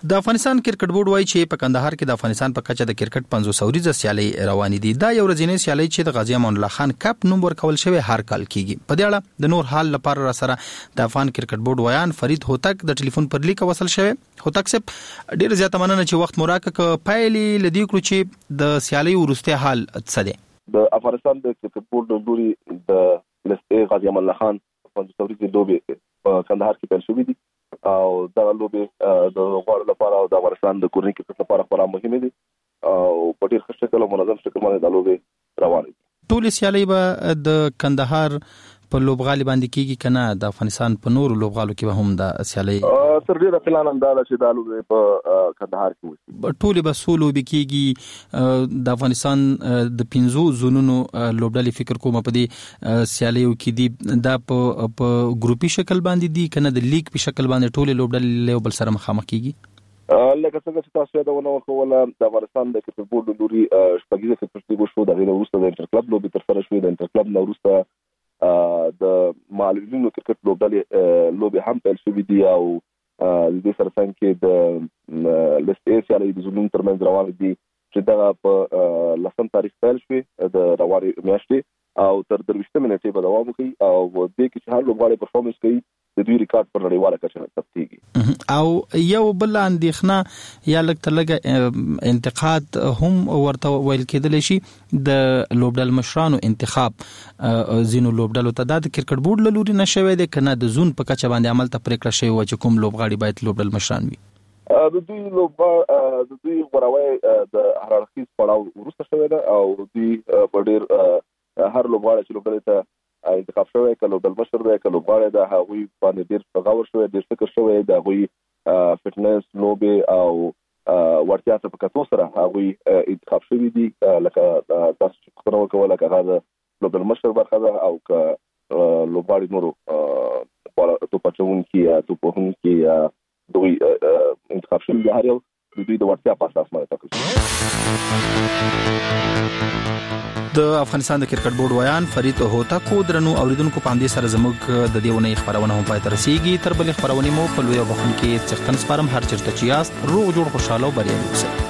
د افغانستان کرکټ بورډ وایي چې په کندهار کې د افغانستان په کچه د کرکټ 500 ورځې سیالي روانې دي. دا یو ورځنی سیالي چې د غازی امان الله خان کپ نوم ورکول شوی هر کال کیږي. په دې اړه د نور حال لپاره را سره د افغان کرکټ بورډ ویان فرید هوتک د ټلیفون پر لیک وصل شوی. هوتک صاحب ډیر زیاته مننه چې وخت موراکه پایلې لدی کړو چې د سیالي ورسته حال څه دی. د افغانستان د کرکټ بورډ لوري د لسته غازی امان الله خان 500 ورځې لوبې په کندهار کې پیل شوې دي او دا لوبې د غوړ لپاره او د افغانستان د کورنۍ کرکټ لپاره خورا مهمه دي او په ډیر ښه شکل او منظم شکل باندې د لوبې روانې دي. ټول سیالي به د کندهار په لوبغالي باندې کیږي کنه د افغانستان په نورو لوبغالو کې به هم د سیالي تر ډیره پلان انداز چې د لوبې په کندهار کې وي. ټول به سولو بکیږي د افغانستان د 15 زونونو لوبډلې فکر کوم په دې سیالیو کې دي د په ګروپي شکل باندې دي کنه د لیګ په شکل باندې ټول لوبډلې له بل سره مخامخ کیږي. لکه څنګه چې تاسو یادونه وکړه د افغانستان د کرکټ بورډ لوري شپږیزه فکرتي شو د غیر وروسته د انټر کلب لوبې تر سره شوې. د انټر کلب نو وروسته د معلولینو کرکټ لوبې هم پیل شوې دي او د دې سره څنګه کې د لسته سیالي د زونونو ترمنځ روان دي چې دا په لسم تاریخ پیل شوې د روانې میاشتې او تر 23 منټې په دوام کوي او د کې چې هر لوبغاړي پرفورمنس کوي د دوی ریکارډ پر نړیواله کچه ثبتېږي. او یو بل اندېښنه یا لکه انتقاد هم ورته ویل کېدل شي د لوبډل مشرانو انتخاب زینو لوبډلو ته د کرکټ بورډ لوري نشوي د کنه د زون په کچه باندې عمل ته پریکړه شوی و چې کوم لوبغاړي باید لوبډل مشران وي. د دوی غوړاوی د هرارخیز پړاو وروسته شوی ده او دوی په ډیر هر لوبغاړي چې لوبډل ته انتخاب شوی کله د مشر دی کله لوبغاړي د هغوی باندې ډیر غور شوی ډیر فکر شوی د هغوی فټنس لوبې او ورتیا ته په کتو سره هغوی انتخاب شوی دي. لکه تاسو چې خبرونه وکول هغه د لوبډل مشر برخه ده او ک لوبغاړي نورو تو پچون کې تو په هم کې دوی انتخاب شوی دي. هر یو د دوی د ورتیا په اساس باندې ټاکل د افغانستان د کرکټ بورډ ویان فرید هوتک درنو اوریدونکو پاندې سره زموږ د دیونه خبرونه هم پای تر رسیدي. تر بل خبرونه مو په لوی بخون کې څښتن سپارم هر چیرته چې یاست روغ جوړ خوشاله او بریالي اوسئ.